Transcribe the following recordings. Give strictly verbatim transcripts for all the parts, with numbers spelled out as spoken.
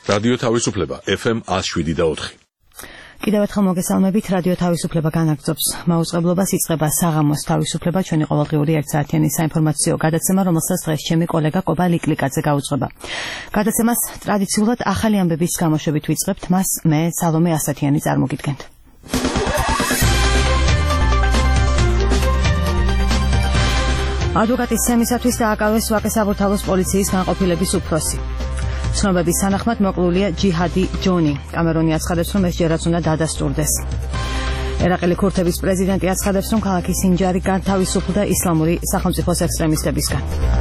რადიო თავისუფლება ეფ ემ one oh seven და four. კიდევ ერთხელ მოგესალმებით, რადიო თავისუფლება განაგრძობს მაუწყებლობას, იწყება საღამოს თავისუფლება, ჩვენი ყოველდღიური ერთსაათიანი საინფორმაციო გადაცემა, რომელსაც დღეს ჩემი კოლეგა კობა ლიკლიკაძე გაუძღვება. გადაცემას ტრადიციულად ახალი ამბების გამოშვებით ვიწყებთ, მას მე სალომე ასათიანი წარმოგიდგენთ. ადვოკატის სემისათვის დააკავეს ვაკე-საბურთალოს პოლიციის განყოფილების უფროსი. ცნობების თანახმად მოკლულია ჯიჰადი ჯონი. კამერონი აცხადებს, რომ ეს ჯერაც უნდა დადასტურდეს. ერაყელი ქურთების პრეზიდენტი აცხადებს, რომ ქალაქი სინჯარი განთავისუფლდა ისლამური სახელმწიფოს ექსტრემისტებისგან.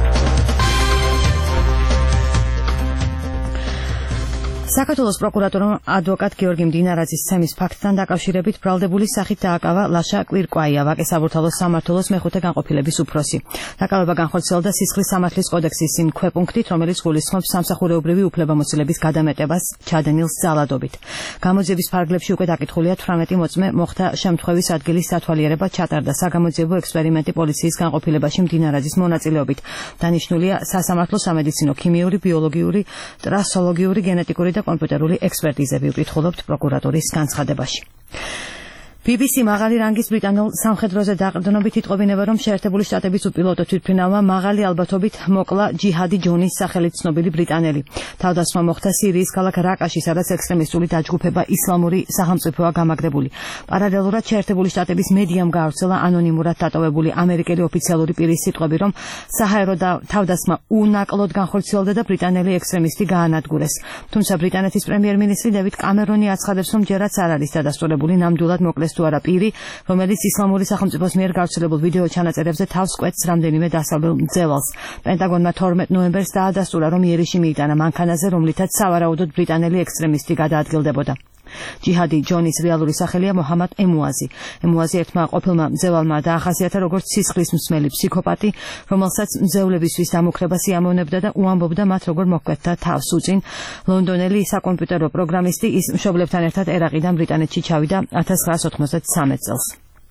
საქართველოს პროკურატურამ ადვოკატ გიორგი მდინარაძის ცემის ფაქტთან დაკავშირებით ბრალდებული სახით დააკავა ლაშა კვირკვაია, ვაკე-საბურთალოს სამმართველოს მეხუთე განყოფილების უფროსი. დაკავება განხორციელდა სისხლის სამართლის კოდექსის იმ ქვეპუნქტით, რომელიც გულისხმობს სამსახურეობრივი უფლებამოსილების გადამეტებას ჩადენილ ძალადობით. გამოძიების ფარგლებში უკვე დაკითხულია თვრამეტი მოწმე მოხდა შემთხვევის ადგილის სათვალიერება, ჩატარდა საგამოძიებო ექსპერიმენტი პოლიციის განყოფილებაში მდინარაძის მონაწილეობით. დანიშნულია სასამართლო სამედიცინო, ქიმიური, ბიოლოგიური, ტრასოლოგიური, გენეტიკური და კომპიუტერული ექსპერტიზები, ვკითხულობთ პროკურატურის განცხადებაში. ბი ბი სი მაღალი რანგის ბრიტანულ სამხედროზე დაყრდნობით იტყობინება, რომ შეერთებული შტატების უპილოტო თვითმფრინავმა მაღალი ალბათობით მოკლა ჯიჰადი ჯონის სახელით ცნობილი ბრიტანელი. თავდასხმა მოხდა სირიის ქალაქ რაკაში, სადაც ექსტრემისტული დაჯგუფება ისლამური სახელმწიფოა გამაგრებული. პარალელურად შეერთებული შტატების მედიამ გაავრცელა ანონიმურად დატოვებული ამერიკელი ოფიციალური პირის სიტყვები, რომ საჰაერო თავდასხმა უნაკლოდ განხორციელდა და ბრიტანელი ექსტრემისტი გაანადგურეს. თუმცა ბრიტანეთის პრემიერ-მინისტრი დევიდ კამერონი აცხადებს, რომ ჯერაც არ არის დადასტურებული ნამდვილად მოკლეს თუ არა პირი, რომელიც ისლამური სახელმწიფოს მიერ გავრცელებულ ვიდეო ჩანაწერებზე თავს კვეთს რამდენიმე დასავლელ მძევალს. პენტაგონმა თორმეტ ნოემბერს დაადასტურა, რომ იერიში მიიტანა მანქანაზე, რომლითაც სავარაუდოდ ბრიტანელი ექსტრემისტი გადაადგილდებოდა. ჯიჰადი ჯონის რეალური სახელია მოჰამად ემუაზი. ემუაზი ერთმა ყოფილმა მძევალმა დაახასიათა როგორც სისხლის მსმელი ფსიქოპატი, რომელსაც მძევლებისთვის დამუქრებას იამოვნებდა და უამბობდა მათ როგორ მოჰკვეთდა თავს უწინ. ლონდონელი საკომპიუტერო პროგრამისტი, ის მშობლებთან ერთად ერაყიდან ბრიტანეთში ჩავიდა ათას ცხრაას ოთხმოცდათსამეტ წელს.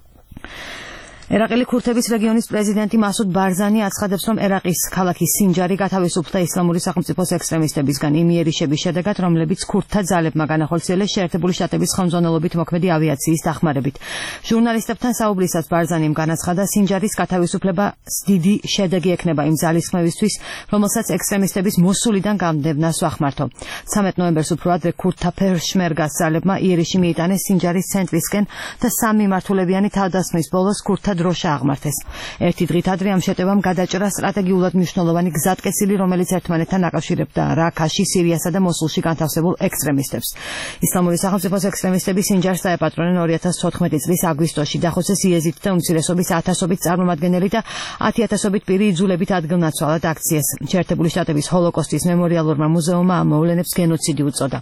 ერაყელი ქურთების რეგიონის პრეზიდენტი მასუდ ბარზანი აცხადებს, რომ ერაყის ქალაქი სინჯარი გათავისუფლდა ისლამური სახელმწიფოს ექსტრემისტებისგან იმ იერიშების შედეგად, რომლებიც ქურთთა ძალებმა განახორციელეს შეერთებული შტატების ხელმძღვანელობით მოქმედი ავიაციის დახმარებით. ჟურნალისტებთან საუბრისას ბარზანიმ განაცხადა, სინჯარის გათავისუფლება დიდი შედეგი ექნება იმ ძალისხმევისთვის, რომელსაც ექსტრემისტების მოსულიდან გამდევნას ვახმართო. ცამეტ ნოემბერს უფრო ადრე ქურთთა ფეშმერგას ძალებმა იერიში მიიტანეს სინჯარის ცენტრისკენ და სამი მართულებიანი თავდასხმის ბოლოს ქურთთა დროშა აღმართეს. ერთი დღით ადრე ამ შეტევამ გადაჭრა სტრატეგიულად მნიშვნელოვანი გზატკეცილი, რომელიც ერთმანეთთან აკავშირებდა რაკაში, სირიასა და მოსულში განთავსებულ ექსტრემისტებს. ისლამური სახელმწიფოს ექსტრემისტები სინჯარს დაეპატრონნენ ორი ათას თოთხმეტი წლის აგვისტოში. დახოცეს იეზიდთა უმცირესობის ათასობით წარმომადგენელი და ათი ათასობით პირი იძულებით ადგილნაცვალად აქციეს. შეერთებული შტატების ჰოლოკოსტის მემორიალურმა მუზეუმმა ამ მოვლენებს გენოციდი უწოდა.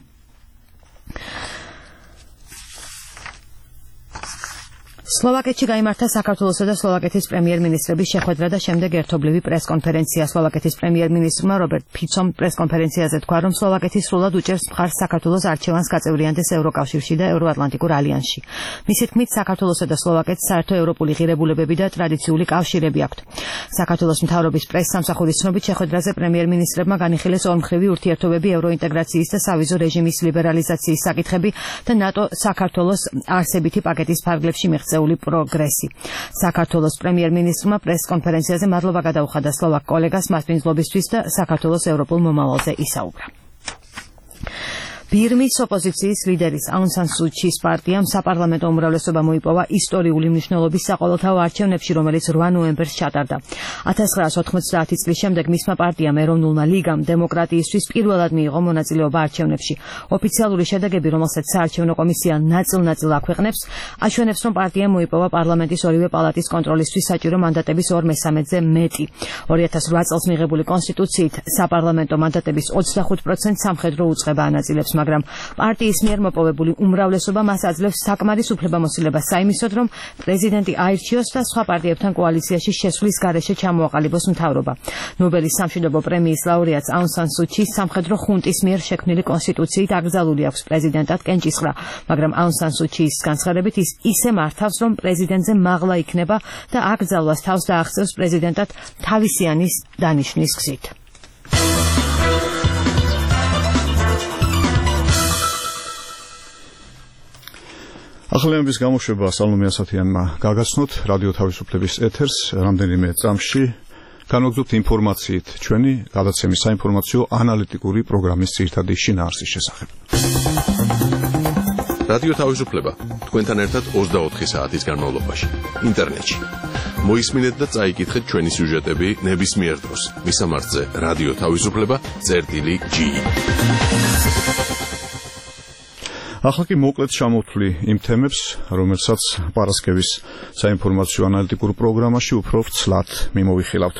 სლოვაკეთში გაიმართა საქართველოსა და სლოვაკეთის პრემიერ-მინისტრების შეხვედრა და შემდეგ ერთობლივი პრესკონფერენცია. სლოვაკეთის პრემიერ-მინისტრმა რობერტ ფიცომ პრესკონფერენციაზე თქვა, რომ სლოვაკეთი სრულად უჭერს მხარს საქართველოს არჩევანს გაწევრიანდეს ევროკავშირში და ევროატლანტიკურ ალიანსში. მისი თქმით, საქართველოსა და სლოვაკეთს საერთო ევროპული ღირებულებები და ტრადიციული კავშირები აქვთ. საქართველოს მთავრობის პრესსამსახურის ცნობით, შეხვედრაზე პრემიერ-მინისტრებმა განიხილეს ორმხრივი ურთიერთობები, ევროინტეგრაციის და სავიზო რეჟიმის ლიბერალიზაციის საკითხები და ნატო საქართველოს არსებითი პაკეტის ფარგლებში მიღწეული პროგრესი. საქართველოს პრემიერ-მინისტრმა პრესკონფერენციაზე მადლობა გადაუხადა სლოვაკ კოლეგას მასპინძლობისთვის და საქართველოს ევროპულ მომავალზე ისაუბრა. ბირმის ოპოზიციის ლიდერის აუნ სან სუ ჩის პარტიამ საპარლამენტო უმრავლესობა მოიპოვა ისტორიული მნიშვნელობის საყოველთაო არჩევნებში, რომელიც რვა ნოემბერს ჩატარდა. ათას ცხრაას ოთხმოცდაათი წლის შემდეგ მისმა პარტიამ ეროვნულმა ლიგამ დემოკრატიისთვის პირველად მიიღო მონაწილეობა არჩევნებში. ოფიციალური შედეგები, რომელსაც საარჩევნო კომისია ნაწილ-ნაწილ აქვეყნებს, აჩვენებს, რომ პარტიამ მოიპოვა პარლამენტის ორივე პალატის კონტროლისთვის საჭირო მანდატების ორ მესამედზე მეტი. ორი ათას რვა წელს მიღებული კონსტიტუციით საპარლამენტო მანდატების ოცდახუთ პროცენტს სამხედრო უწყება ანაწილებს, მაგრამ პარტიის მიერ მოპოვებული უმრავლესობა მას აძლევს საკმარის უფლებამოსილებას საიმისოდ, რომ პრეზიდენტი აირჩიოს და სხვა პარტიებთან კოალიციაში შესვლის გარეშე ჩამოაყალიბოს მთავრობა. ნობელის სამშვიდობო პრემიის ლაურეატს აუნ სან სუ ჩის სამხედრო ხუნტის მიერ შექმნილი კონსტიტუციით აკრძალული აქვს პრეზიდენტად კენჭისყრა, მაგრამ აუნ სან სუ ჩის განცხადებით ის ისე მართავს, რომ პრეზიდენტზე მაღლა იქნება და აკრძალვას თავს დაახსევს პრეზიდენტად თავისიანის დანიშვნის გზით. ახალიანების გამოშვება სალომე ასათიანმა გაგაცნოთ რადიო თავისუფლების ეთერს რამდენიმე წამში განვაგრძობთ ინფორმაციით ჩვენი გადაცემის საინფორმაციო ანალიტიკური პროგრამის ძირითადი შინაარსის შესახებ. რადიო თავისუფლება თქვენთან ერთად ოცდაოთხი საათის განმავლობაში ინტერნეტში. მოისმინეთ და წაიკითხეთ ჩვენი სიუჟეტები ნებისმიერ დროს. მისამართზე რადიო თავისუფლება წერტილი ჯი. ახლა კი მოკლედ ჩამოვთვლი იმ თემებს, რომელსაც პარასკევის საინფორმაციო ანალიტიკურ პროგრამაში უფრო ვცლად მიმოვიხილავთ.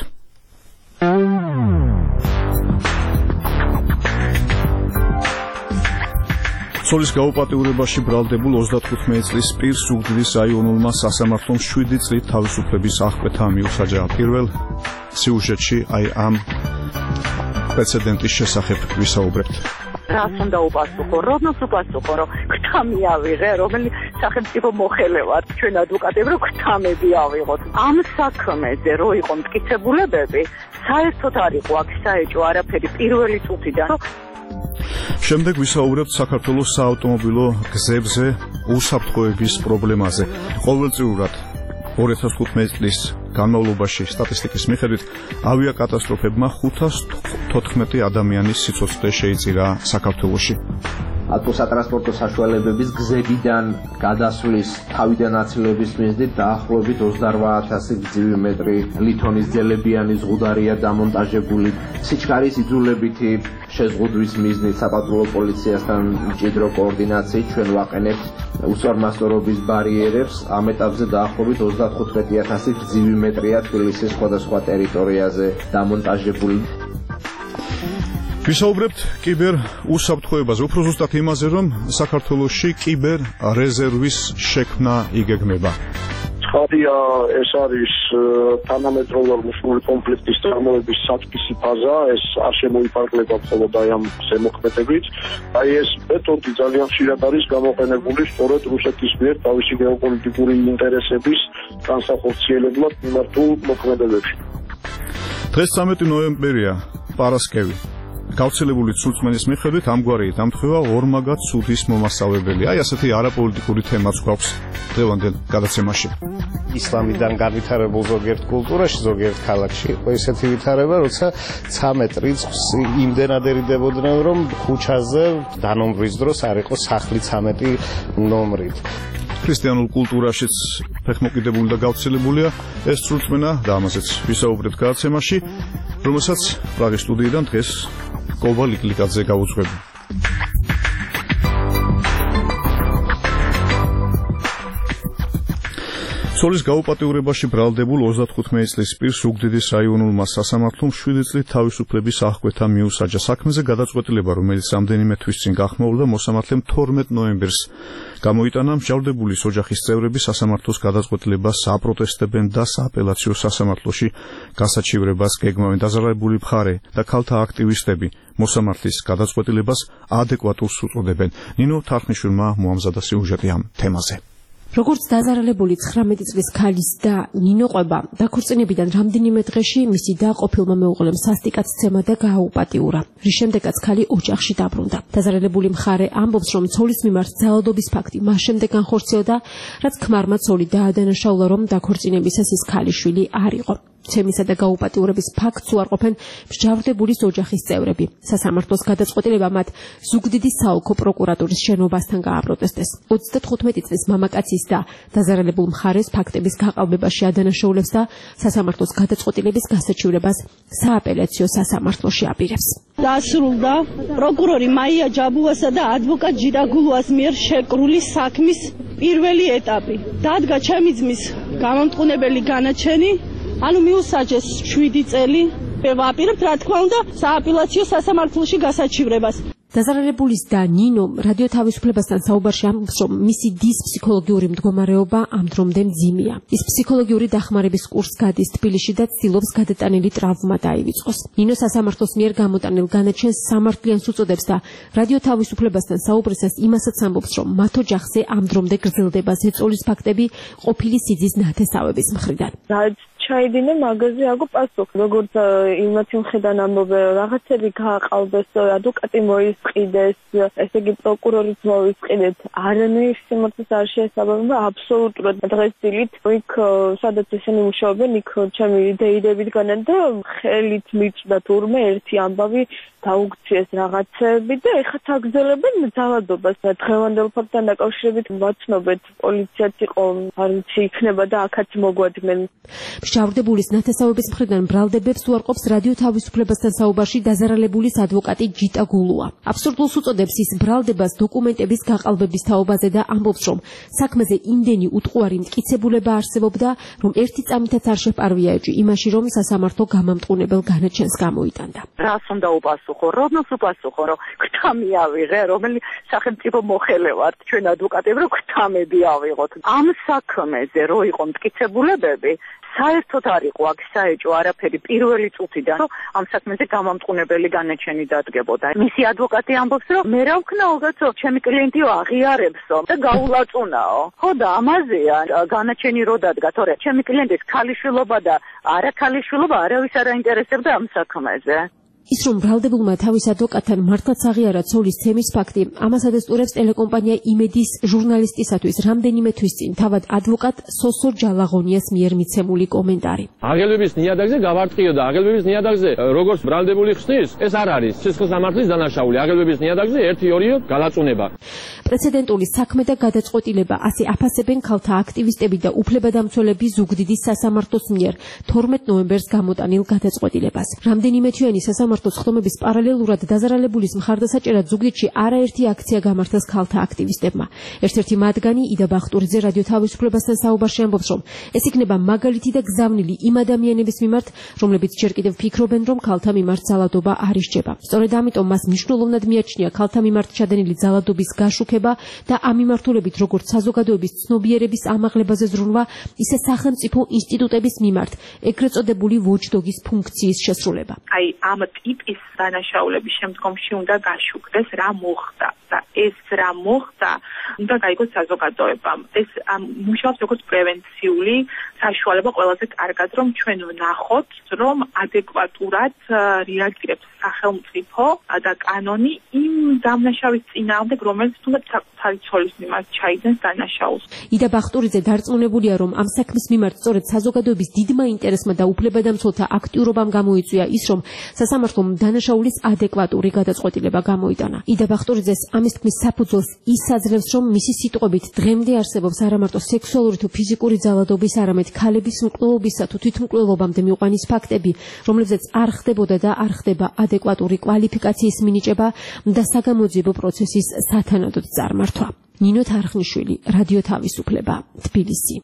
სოლის გაუპატიურებაში ბრალდებულ ოცდათხუთმეტი წლის პირს ზუგდიდის რაიონულმა სასამართლომ შვიდი წლით თავისუფლების აღკვეთა მიუსაჯა. პირველ სიუჟეტში აი ამ პრეცედენტის შესახებ ვისაუბრებთ. რას უნდა უპასუხო, რომელს უპასუხო, რომ ქთა მიავიღე, რომელი სახელმწიფო მოხელე ვარ ჩვენ ადვოკატები, რომ ქთამები ავიღოთ. ამ საქმეზე რო იყო მტკიცებულებები, საერთოდ არ იყო აქ საეჭვო არაფერი პირველი წუთიდან. შემდეგ ვისაუბრებთ საქართველოს საავტომობილო გზებზე უსაფრთხოების პრობლემაზე. ყოველწლიურად ორი ათას თხუთმეტი წლის განმავლობაში სტატისტიკის მიხედვით ავიაკატასტროფებმა ხუთას თოთხმეტი ადამიანის სიცოცხლე შეიწირა საქართველოში. ავტოსატრანსპორტო საშუალებების გზებიდან გადასვლის თავიდან აცილების მიზნით დაახლოებით ოცდაორ ათასი გრძივი მეტრი ლითონის ძელებიანი ზღუდარია დამონტაჟებული. სიჩქარის იძულებითი შეზღუდვის მიზნით საპატრულო პოლიციასთან მჭიდრო კოორდინაციით ჩვენ ვაყენებთ უსწორმასწორობის ბარიერებს. ამ ეტაპზე დაახლოებით ოცდათხუთმეტი ათასი გრძივი მეტრია თბილისის სხვადასხვა ტერიტორიაზე დამონტაჟებული. ვისაუბრებთ კიბერ უსაფრთხოებაზე, უფრო ზუსტად იმაზე, რომ საქართველოში კიბერ რეზერვის შექმნა იგეგმება. ცხადია, ეს არის თანამედროვე მსხვილი კონფლიქტის წარმოების საწყისი ფაზა, ეს არ შემოიფარგლება მხოლოდ აი ამ ზემოქმედებით. აი ეს მეთოდი ძალიან ხშირად არის გამოყენებული სწორედ რუსეთის მიერ თავისი გეოპოლიტიკური ინტერესების განსახორციელებლად მიმართულ მოქმედებებში. დღეს ცამეტი ნოემბერია, პარასკევი. გავრცელებული ცურცმენის მიხედვით ამგვარი დამთხევა ორმაგად ცუდის მომასწავლებელი. აი ასეთი არაპოლიტიკური თემაც გვაქვს დღევანდელ გადაცემაში. ისლამიდან განვითარებულ ზოგიერთ კულტურაში, ზოგიერთ ქალაქში იყო ესეთი ვითარება, როცა ცამეტ რიცხვს იმდენად ერიდებოდნენ, რომ ქუჩაზე დანომბვის დროს არ იყო სახლი ცამეტი ნომრით. ქრისტიანულ კულტურაშიც ფეხმოკიდებული და გავრცელებულია ეს ცურცმენა და ამაზეც ვისაუბრებთ გადაცემაში, რომელსაც პრაღის სტუდიიდან დღეს კობა ლიკლიკაძე გაუძღვები. სოლის გაუპატიურებაში ბრალდებულ ოცდათხუთმეტი წლის პირს ზუგდიდის რაიონულმა სასამართლომ შვიდი წლით თავისუფლების აღკვეთა მიუსაჯა. საქმეზე გადაწყვეტილება, რომელიც რამდენიმე თვის წინ გახმოვდა, მოსამართლემ თორმეტ ნოემბერს გამოიტანა. მსჯავრდებულის ოჯახის წევრები სასამართლოს გადაწყვეტილებას აპროტესტებენ და სააპელაციო სასამართლოში გასაჩივრებას გეგმავენ. დაზარალებული მხარე და ქალთა აქტივისტები მოსამართლის გადაწყვეტილებას ადეკვატურს უწოდებენ. ნინო თარხნიშვილმა მოამზადა სიუჟეტი ამ თემაზე. როგორც დაზარალებული ცხრამეტი წლის ქალის და ნინო ყვება, დაქორწინებიდან რამდენიმე დღეში მისი და ყოფილმა მეუღლემ სასტიკად სცემა და გააუპატიურა, რის შემდეგაც ქალი ოჯახში დაბრუნდა. დაზარალებული მხარე ამბობს, რომ ცოლის მიმართ ძალადობის ფაქტი მას შემდეგ განხორციელდა, რაც ქმარმა ცოლი დაადანაშაულა, რომ დაქორწინებისას ის ქალიშვილი არ იყო. ცემისა და გაუპატიურების ფაქტს უარყოფენ მსჯავრდებულის ოჯახის წევრები. სასამართლოს გადაწყვეტილება მათ ზუგდიდის საოლქო პროკურატურის შენობასთან გააპროტესტეს. ოცდათხუთმეტი წლის მამაკაცის და დაზარალებულ მხარეს ფაქტების გაყალბებაში ადანაშაულებს და სასამართლოს გადაწყვეტილების გასაჩივრებას სააპელაციო სასამართლოში აპირებს. დასრულდა პროკურორი მაია ჯაბუასა და ადვოკატ ჯიდაგულუას მიერ შეკრული საქმის პირველი ეტაპი. დადგა ჩემი ძმის გამომტყუნებელი განაჩენი, ანუ მიუსაჯეს შვიდი წელი. ვაპირებთ, რა თქმა უნდა, სააპელაციო სასამართლოში გასაჩივრებას. დაზარალებულის და ნინო რადიო თავისუფლებასთან საუბარში ამბობს, რომ მისი დის ფსიქოლოგიური მდგომარეობა ამ დრომდე მძიმეა. ის ფსიქოლოგიური დახმარების კურსს გადის თბილისში და ცდილობს გადატანილი ტრავმა დაივიწყოს. ნინო სასამართლოს მიერ გამოტანილ განაჩენს სამართლიანს უწოდებს და რადიო თავისუფლებასთან საუბრისას იმასაც ამბობს, რომ მათ ოჯახზე ამ დრომდე გრძელდება ზეწოლის ფაქტები ყოფილი სიძის ნათესავების მხრიდან. ჩაიდინე მაგაზე აგო პასუხი. როგორც იმათ იმხედან ამბობენ, რომ რაღაცები გააყალბეს, ადვოკატი მოისყიდეს, ესე იგი პროკურორიც მოისყიდეთ. არანაირ სიმართლეს არ შეესაბამება აბსოლუტურად. დღეს დილით იქ სადაც ესენი მუშაობენ, იქ ჩემი დეიდებით განან და ხელით მიწდა თურმე ერთი ამბავი დაუგციეს რაღაცები და ეხლა თაგზელებენ ძალადობას. დღევანდელ ფაქტთან დაკავშირებით ვაცნობეთ, პოლიციაც იყო, არ ვიცი, იქნება და აქაც მოგვადგნენ. მშავრდებულის ნათესავების მხრიდან ბრალდებებს უარყოფს რადიო თავისუფლებასთან საუბარში დაზარალებულის ადვოკატი ჯიტა გულუა. აბსურდულს უწოდებს ის ბრალდებას დოკუმენტების გაყალბების თაობაზე და ამბობს, რომ საქმეზე იმდენი უტყუარი მტკიცებულება არსებობდა, რომ ერთი წამითაც არ შეპარვია ეჭვი იმაში, რომ სასამართლო გამამტყუნებელ განაჩენს გამოიტანდა. რას უნდა უპასუხო, როდნოს უპასუხო, რომ გრთამი ავიღე, რომელი სახელმწიფო მოხელე ვართ ჩვენ ადვოკატები, რომ გრთამები ავიღოთ. ამ საქმეზე რო იყო მტკიცებულებები, საერთოდ არ იყო აქ საეჭვო არაფერი პირველი წუთიდან, რომ ამ საქმეზე გამამტყუნებელი განაჩენი დადგებოდა. მისი ადვოკატი ამბობს, რომ მე რა ვქნაო, კაცო, ჩემი კლიენტიო აღიარებსო და გაულაწუნაო. ხო და ამაზეა განაჩენი რო დადგა, თორე ჩემი კლიენტის ქალიშვილობა და არა ქალიშვილობა არავის არ აინტერესებდა ამ საქმეზე. ის რომ ბრალდებულმა თავის ადვოკატთან მართლაც აღიარა ცოლის ცემის ფაქტი, ამას ადასტურებს ტელეკომპანია იმედის ჟურნალისტისათვის რამდენიმე თვის წინ თავად ადვოკატ სოსო ჯალაღონიას მიერ მიცემული კომენტარი. აღელვების ნიადაგზე გავარტყიო და აღელვების ნიადაგზე როგორც ბრალდებული ხსნის, ეს არ არის სისხლის სამართლის დანაშაული. აღელვების ნიადაგზე ერთი ორიო გალაწუნება. პრეცედენტული საქმე და გადაწყვეტილება ასე აფასებენ ქალთა აქტივისტები და უფლებადამცველები ზუგდიდის სასამართლოს მიერ თორმეტ ნოემბერს გამოტანილ გადაწყვეტილებას. რამდენიმე თვიანი სასამართლოს ხდომების პარალელურად დაზარალებულის მხარდასაჭერად ზუგდიდში არაერთი აქცია გამართეს ქალთა აქტივისტებმა. ერთ-ერთი მათგანი იდა ბახტურიძე რადიო თავისუფლებასთან საუბარში ამბობს, რომ ეს იქნება მაგალითი და გზავნილი იმ ადამიანების მიმართ, რომლებიც ჯერ კიდევ ფიქრობენ, რომ ქალთა მიმართ ძალადობა არ ისჯება. სწორედ ამიტომ მას მნიშვნელოვნად მიაჩნია ქალთა მიმართ ჩადენილი ძალადობის გაშუქება და ამ მიმართულებით როგორც საზოგადოების ცნობიერების ამაღლებაზე ზრუნვა, ისე სახელმწიფო ინსტიტუტების მიმართ ეგრეთ წოდებული watchdog-ის ფუნქციის შესრულება. აი ამ ტიპის დანაშაულების შემდგომში უნდა გაშუქდეს რა მოხდა და ეს რა მოხდა უნდა გაიგოს საზოგადოებამ. ეს მუშაობს როგორც პრევენციული საშუალება ყველაზე კარგად, რომ ჩვენ ვნახოთ, რომ ადეკვატურად რეაგირებს სახელმწიფო და კანონი იმ დამნაშავის წინააღმდეგ, რომელიც თუნდაც საკუთარი ცოლის მიმართ ჩაიძენს დანაშაულს. იდა ბახტურიძე დარწმუნებულია, რომ ამ საქმის მიმართ სწორედ საზოგადოების დიდმა ინტერესმა და უფლებადამცველთა აქტიურობამ გამოიწვია ის, რომ სასამართლომ დანაშაულის ადეკვატური გადაწყვეტილება გამოიტანა. იდა ბახტურიძეს ამის თქმის საფუძველს ის აძლევს, რომ მისი სიტყვებით დღემდე არსებობს არა მარტო სექსუალური თუ ფიზიკური ძალადობის, არამედ ქალების მკვლელობისა თუ თვითმკვლელობამდე მიყვანის ფაქტები, რომლებზეც არ ხდებოდა და არ ხდება ადეკვატური კვალიფიკაციის მინიჭება და საგამოძიებო პროცესის სათანადოდ წარმართვა. ნინო თარხნიშვილი, რადიო თავისუფლება, თბილისი.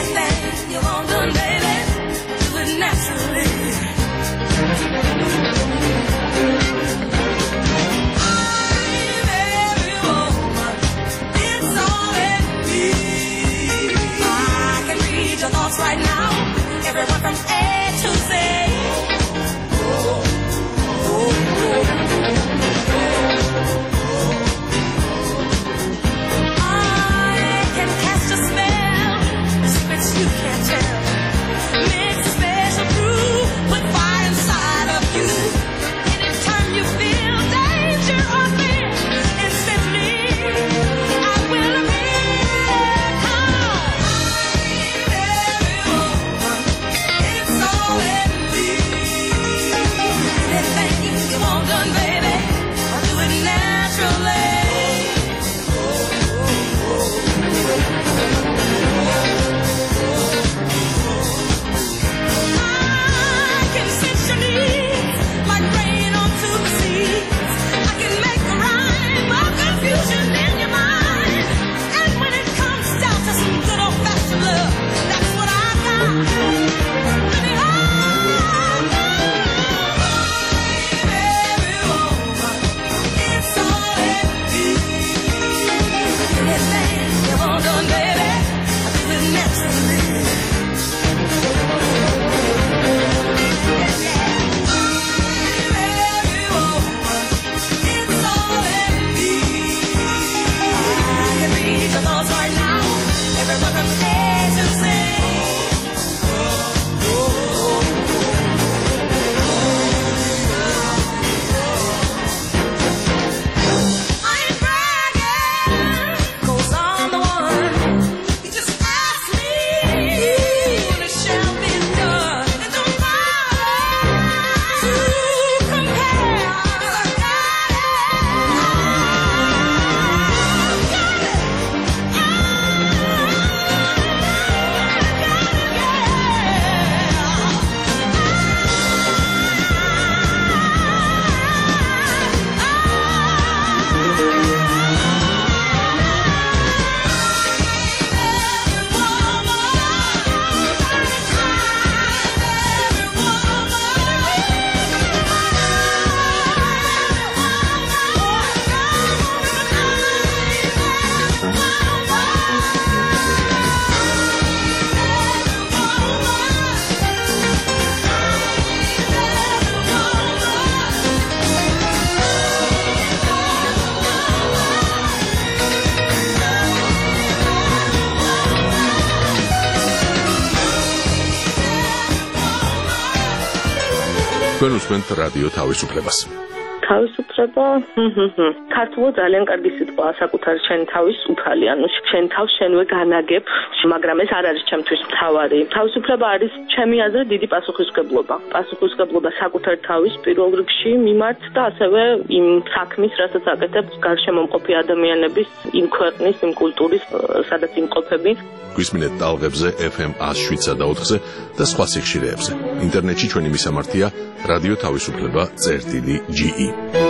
Naturally. თქვენ უსმენთ რადიო თავისუფლებას. თავისუფლება ქართულად ძალიან კარგი სიტყვაა საკუთარ შენ თავის უფალი, ანუ შენ თავს შენვე განაგებ, მაგრამ ეს არ არის ჩემთვის მთავარი. თავისუფლება არის ჩემი აზრით დიდი პასუხისმგებლობა. პასუხისმგებლობა საკუთარ თავის პირველ რიგში მიმართ და ასევე იმ საქმის, რასაც აკეთებ გარშემო მყოფი ადამიანების, იმ ქვეყნის, იმ კულტურის, სადაც იმყოფები. გვისმინეთ ტალღებზე ეფ ემ one oh seven და ოთხზე და სხვა სიხშირეებზე. ინტერნეტში ჩვენი მისამართია რადიო თავისუფლება წერტილი ჯი ი.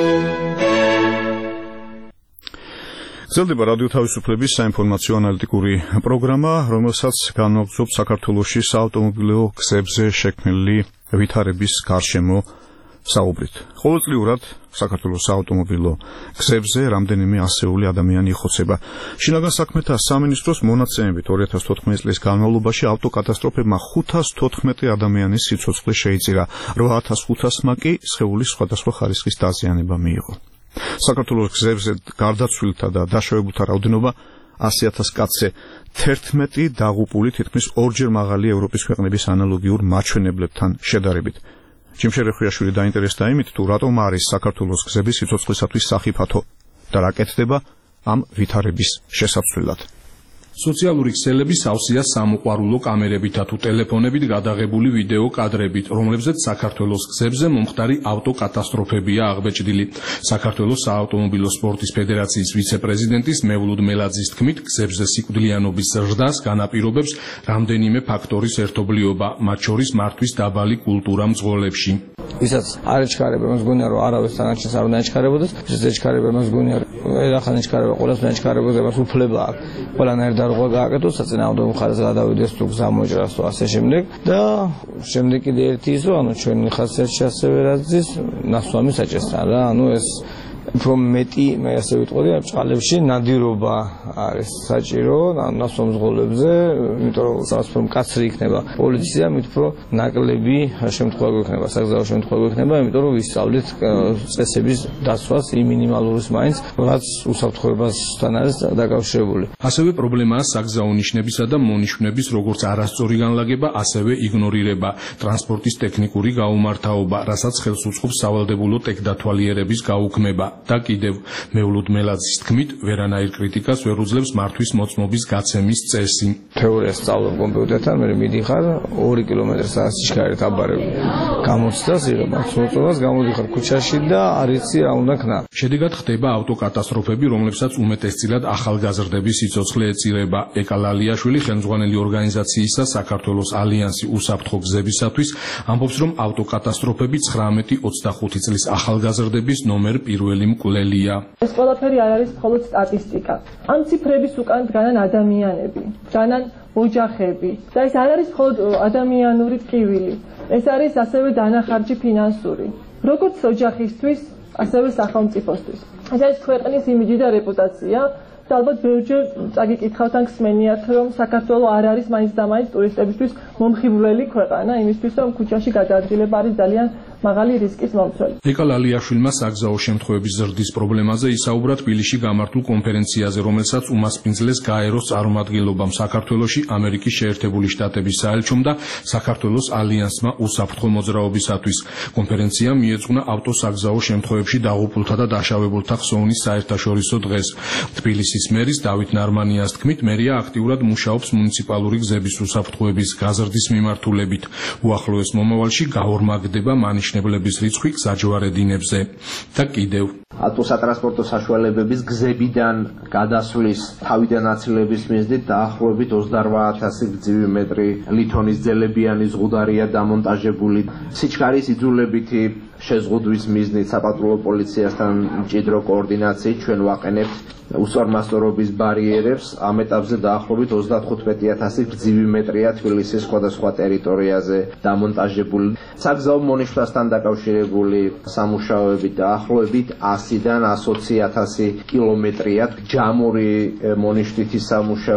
გრძელდება რადიო თავისუფლების საინფორმაციო ანალიტიკური პროგრამა, რომელსაც განვაგრძობ საქართველოში საავტომობილო გზებზე შექმნილი ვითარების გარშემო საუბრით. ყოველწლიურად საქართველოს საავტომობილო გზებზე რამდენიმე ასეული ადამიანი იხოცება. შინაგან საქმეთა სამინისტროს მონაცემებით ორი ათას თოთხმეტი წლის განმავლობაში ავტოკატასტროფებმა ხუთას თოთხმეტი ადამიანის სიცოცხლე შეიწირა, რვა ათას ხუთასმა კი სხეულის სხვადასხვა ხარისხის დაზიანება მიიღო. საქართველოს გზებზე გარდაცვლილთა და დაშავებულთა რაოდენობა ასი ათას კაცზე თერთმეტი დაღუპული თითქმის ორჯერ მაღალი ევროპის ქვეყნების ანალოგიურ მაჩვენებლებთან შედარებით. ჯიმშერეხვიაშვილი დაინტერესდა იმით, თუ რატომ არის საქართველოს გზების სიცოცხლისათვის სახიფათო და რა კეთდება ამ ვითარების შესაცვლელად. სოციალური ქსელები სავსეა სამოყვარულო კამერებითა თუ ტელეფონებით გადაღებული ვიდეო კადრებით, რომლებზეც საქართველოს გზებზე მომხდარი ავტოკატასტროფებია აღბეჭდილი. საქართველოს საავტომობილო სპორტის ფედერაციის ვიცე-პრეზიდენტის მევლუდ მელაძის თქმით, გზებზე სიკვდილიანობის ზრდას განაპირობებს რამდენიმე ფაქტორის ერთობლიობა, მათ შორის მართვის დაბალი კულტურა მძღოლებში. ვისაც არ ეჩქარება, მას გონია რომ არავის თანაშემწე არ უნდა ეჩქარებოდეს, ვისაც ეჩქარება, მას გონია რომ ერახან ეჩქარება, ყველას უნდა ეჩქარებოდეს, მას უფლება აქვს. ყველანაირ დარღვა გააკეთოს, საწინააღმდეგო მხარეს გადავიდეს თუ გზა მოიჭრას თუ ასე შემდეგ და შემდეგ კიდე ერთი ის რომ ანუ ჩვენი ხასიათი ასევე რაზის ნასვამი საჭესთან რა, ანუ ეს უფრო მეტი მე ასე ვიტყოდი ამ ჭყალებში ნადირობა არის საჭირო ნასვამსღოლებზე, იმიტომ რომ სადაც უფრო მკაცრი იქნება პოლიცია, მით უფრო ნაკლები შემთხვევა გვექნება, საგზაო შემთხვევა გვექნება, იმიტომ რომ ვისწავლით წესების დაცვას იმ მინიმალურის მაინც, რაც უსაფრთხოებასთან არის დაკავშირებული. ასევე პრობლემაა საგზაო ნიშნებისა და მონიშნების როგორც არასწორი განლაგება, ასევე იგნორირება, ტრანსპორტის ტექნიკური გაუმართავობა, რასაც ხელს უწყობს სავალდებულო ტექდათვალიერების გაუქმება. და კიდევ მევლუდ მელაძის თქმით, ვერანაირ კრიტიკას ვერ უძლებს მართვის მოწმობის გაცემის წესი. თეორიას სწავლობ კომპიუტერთან, მე მიდიხარ ორი კილომეტრი საათში ჩქარით აბარებ გამოცდას, იღებ მართვის მოწმობას, გამოდიხარ ქუჩაში და არ იცი რა უნდა ქნა. შედეგად ხდება ავტოკატასტროფები, რომლებსაც უმეტესწილად ახალგაზრდების სიცოცხლე ეწირება. ეკა ლალიაშვილი, ხელმძღვანელი ორგანიზაციისა საქართველოს ალიანსი უსაფრთხო გზებისათვის, ამბობს, რომ ავტოკატასტროფები ცხრამეტი ოცდახუთი წლის ახალგაზრდების ნომერ პირველი მკვლელია. ეს ყველაფერი არ არის მხოლოდ სტატისტიკა. ამ ციფრების უკან დგანან ადამიანები, დგანან ოჯახები და ეს არ არის მხოლოდ ადამიანური ტკივილი. ეს არის ასევე დანახარჯი ფინანსური. როგორც ოჯახისთვის, ასევე სახელმწიფოსთვის. ეს არის ქვეყნის იმიჯი და რეპუტაცია. და ალბათ ბევრჯერ წაგიკითხავთ ან გსმენიათ, რომ საქართველო არ არის მაინც და მაინც ტურისტებისთვის მომხიბვლელი ქვეყანა, იმისთვის რომ ქუჩაში გადაადგილება არის ძალიან მაღალი რისკის მომცველი. ეკა ლალიაშვილმა საგზაო შემთხვევების ზრდის პრობლემაზე ისაუბრა თბილისში გამართულ კონფერენციაზე, რომელსაც უმასპინძლეს გაეროს წარმომადგენლობამ საქართველოში ამერიკის შეერთებული შტატების საელჩომ და საქართველოს ალიანსმა უსაფრთხო მოძრაობისათვის. კონფერენცია მიეძღვნა ავტოსაგზაო შემთხვევებში დაღუპულთა და დაშავებულთა ხსოვნის საერთაშორისო დღეს. თბილისის მერის დავით ნარმანიას თქმით, მერია აქტიურად მუშაობს მუნიციპალური გზების უსაფრთხოების გაზრდის მიმართულებით. უახლოეს მომავალში გაორმაგდება მანიშნებლების რიცხვი გზაჯვარე დინებზე. და კიდევ ავტოსატრანსპორტო საშუალებების გზებიდან გადასვლის თავიდან აცილების მიზნით დაახლოებით ოცდარვა ათასი გრძივი მეტრი ლითონის ძელებიანი ზღუდარია დამონტაჟებული. სიჩქარის იძულებითი შეზღუდვის მიზნით საპატრულო პოლიციასთან მჭიდრო კოორდინაციით ჩვენ ვაყენებთ უსწორმასწორობის ბარიერებს. ამ ეტაპზე დაახლოებით ოცდათხუთმეტი ათასი გრძივი მეტრია თბილისის სხვადასხვა ტერიტორიაზე დამონტაჟებული. საგზაო მონიშნვასთან დაკავშირებული სამუშაოები დაახლოებით ასიდან ას ოცი ათასი კილომეტრია. ჯამური მონიშნვითი სამუშაოები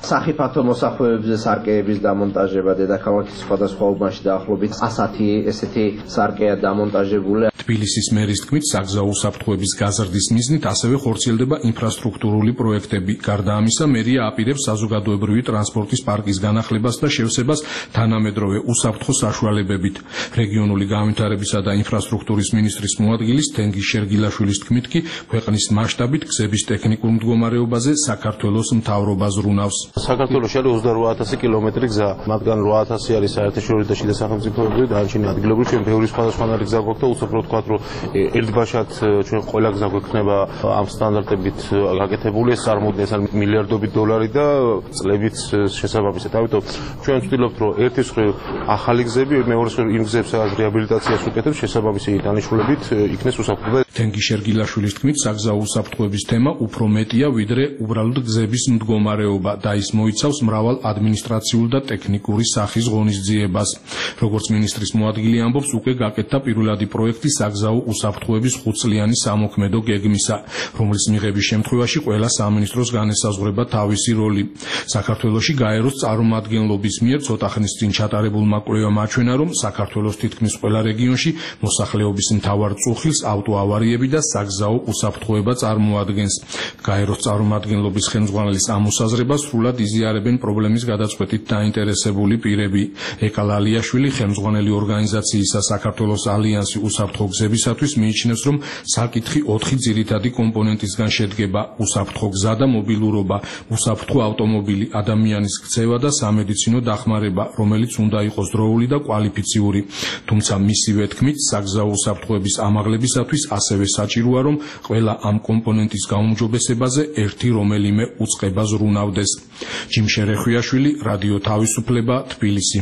სახიფათო მოსახლეობებზე სარკეების დამონტაჟება დედაქალაქის სხვადასხვა უბანში დაახლოებით ასათი ესეთი სარკეა დამონტაჟებული. თბილისის მერის თქმით, საგზაო უსაფრთხოების გაზრდის მიზნით ასევე ხორციელდება ინფრასტრუქტურული პროექტები. გარდა ამისა, მერია აპირებს საზოგადოებრივი ტრანსპორტის პარკის განახლებას და შევსებას თანამედროვე უსაფრთხო საშუალებებით. რეგიონული განვითარებისა და ინფრასტრუქტურის მინისტრის მოადგილის თენგიზ შერგილაშვილის თქმით კი, ქვეყნის მასშტაბით გზების ტექნიკურ მდგომარეობაზე საქართველოს მთავრობა ზრუნავს. საქართველოში არის ოცდაოთხ ათასი კილომეტრი გზა, მათგან ოთხ ათასი არის საერთაშორისო და შიდა სახელმწიფოებრივი, დანარჩენი ადგილობრივი. ჩვენ ბევრი სხვადასხვანაირი გზა გვაქვს და უცებ რო ვთქვათ, რომ ერთბაშად ჩვენ ყველა გზა გვექნება ამ სტანდარტებით გაკეთებული, ეს წარმოუდგენს მილიარდობით დოლარი და წლებით შესაბამისად. ამიტომ ჩვენ ვცდილობთ, რომ ერთი მხრივ ახალი გზები, მეორე მხრივ იმ გზებს, სადაც რეაბილიტაციას უკეთებს, შესაბამისი დანიშნულებით იქნეს უსაფრთხო. თენგიზ შერგილაშვილის თქმით, საგზაო უსაფრთხოების თემა უფრო მეტია, ვიდრე უბრალოდ გზების მდგომარეობა და ის მოიცავს მრავალ ადმინისტრაციულ და ტექნიკური სახის ღონისძიებას. როგორც მინისტრის მოადგილე ამბობს, უკვე გაკეთდა პირველადი პროექტი საგზაო უსაფრთხოების ხუთწლიანი სამოქმედო გეგმისა, რომლის მიღების შემთხვევაში ყველა სამინისტროს განესაზღვრება თავისი როლი. საქართველოში გაეროს წარმომადგენლობის მიერ ცოტა ხნის წინ ჩატარებულმა კვლევამ აჩვენა, რომ საქართველოს თითქმის ყველა რეგიონში მოსახლეობის მთავარ წუხილს ავტოავარიები და საგზაო უსაფრთხოება წარმოადგენს. გაეროს წარმომადგენლობის ხელმძღვანელის ამოსაზრებას სრულად იზიარებენ პრობლემის გადაწყვეტით დაინტერესებული პირები. ეკალა ალიაშვილი, ხელმძღვანელი ორგანიზაციისა საქართველოს ალიანსი უსაფრთხო გზებისათვის, მიიჩნევს, რომ საკითხი ოთხი ძირითადი კომპონენტისგან შედგება: უსაფრთხო გზა და მობილურობა, უსაფრთხო ავტომობილი, ადამიანის ქცევა და სამედიცინო დახმარება, რომელიც უნდა იყოს დროული და კვალიფიციური. თუმცა მისივე თქმით, საგზაო უსაფრთხოების ამაღლებისათვის ასევე საჭიროა, რომ ყველა ამ კომპონენტის გაუმჯობესებაზე ერთი რომელიმე უწყება ზრუნავდეს. ჯიმ შერეხვიაშვილი, რადიო თავისუფლება, თბილისი.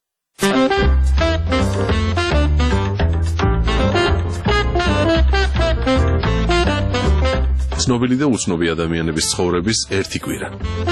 ცნობილი და უცნობი ადამიანების ცხოვრების ერთი კვირა.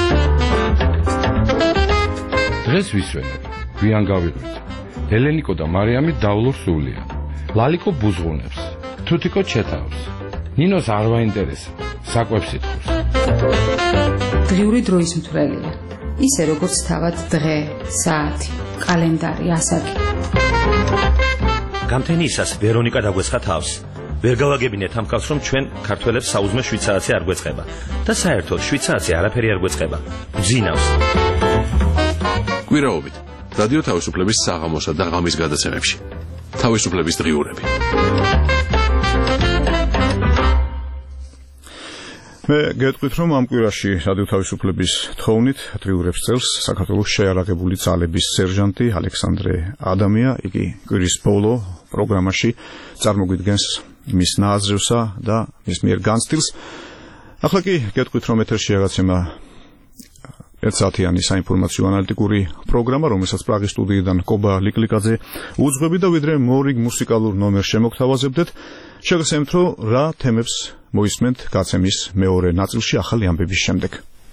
დღეს ვისვენებ, გვიან გავიღვით. ელენიკო და მარიამი დავლურ სულია. ლალიკო ბუზღუნებს, თუთიკო ჩეთავს. ნინოს არ ვაინტერესა, საკვებს ითხოვს. დღიური დროის მთვრელია. ისე როგორც თავად დღე, საათი, კალენდარი, ასაკი. გამთენიისას ვერონიკა დაგვეცხა თავს. ვერ გავაგებინეთ ამ კაცს, რომ ჩვენ ქართველებს საუზმე შვიდ საათი არ გვეწყება და საერთოდ შვიდ საათი არაფერი არ გვეწყება. გძინავს. კვირაობით რადიო თავისუფლების საღამოსა და ღამის გადაცემებში. თავისუფლების დღიურები. მე გეტყვით, რომ ამ კვირაში რადიო თავისუფლების თხოვნით დღიურებს წელს საქართველოს შეიარაღებული ძალების სერჟანტი ალექსანდრე ადამია. იგი კვირის ბოლო პროგრამაში წარმოგვიდგენს მის ნაზრევსა და მის მიერ განცდილს. ახლა კი გეტყვით, რომ ეთერში აღაცემა ერთსაათიანი საინფორმაციო ანალიტიკური პროგრამა, რომელსაც პრაღის სტუდიიდან კობა ლიკლიკაძე უძღვები და ვიდრე მორიგ მუსიკალურ ნომერს შემოგთავაზებდეთ, შეგახსენებთ, რომ რა თემებს მოისმენთ გაცემის მეორე ნაწილში ახალი ამბების შემდეგ.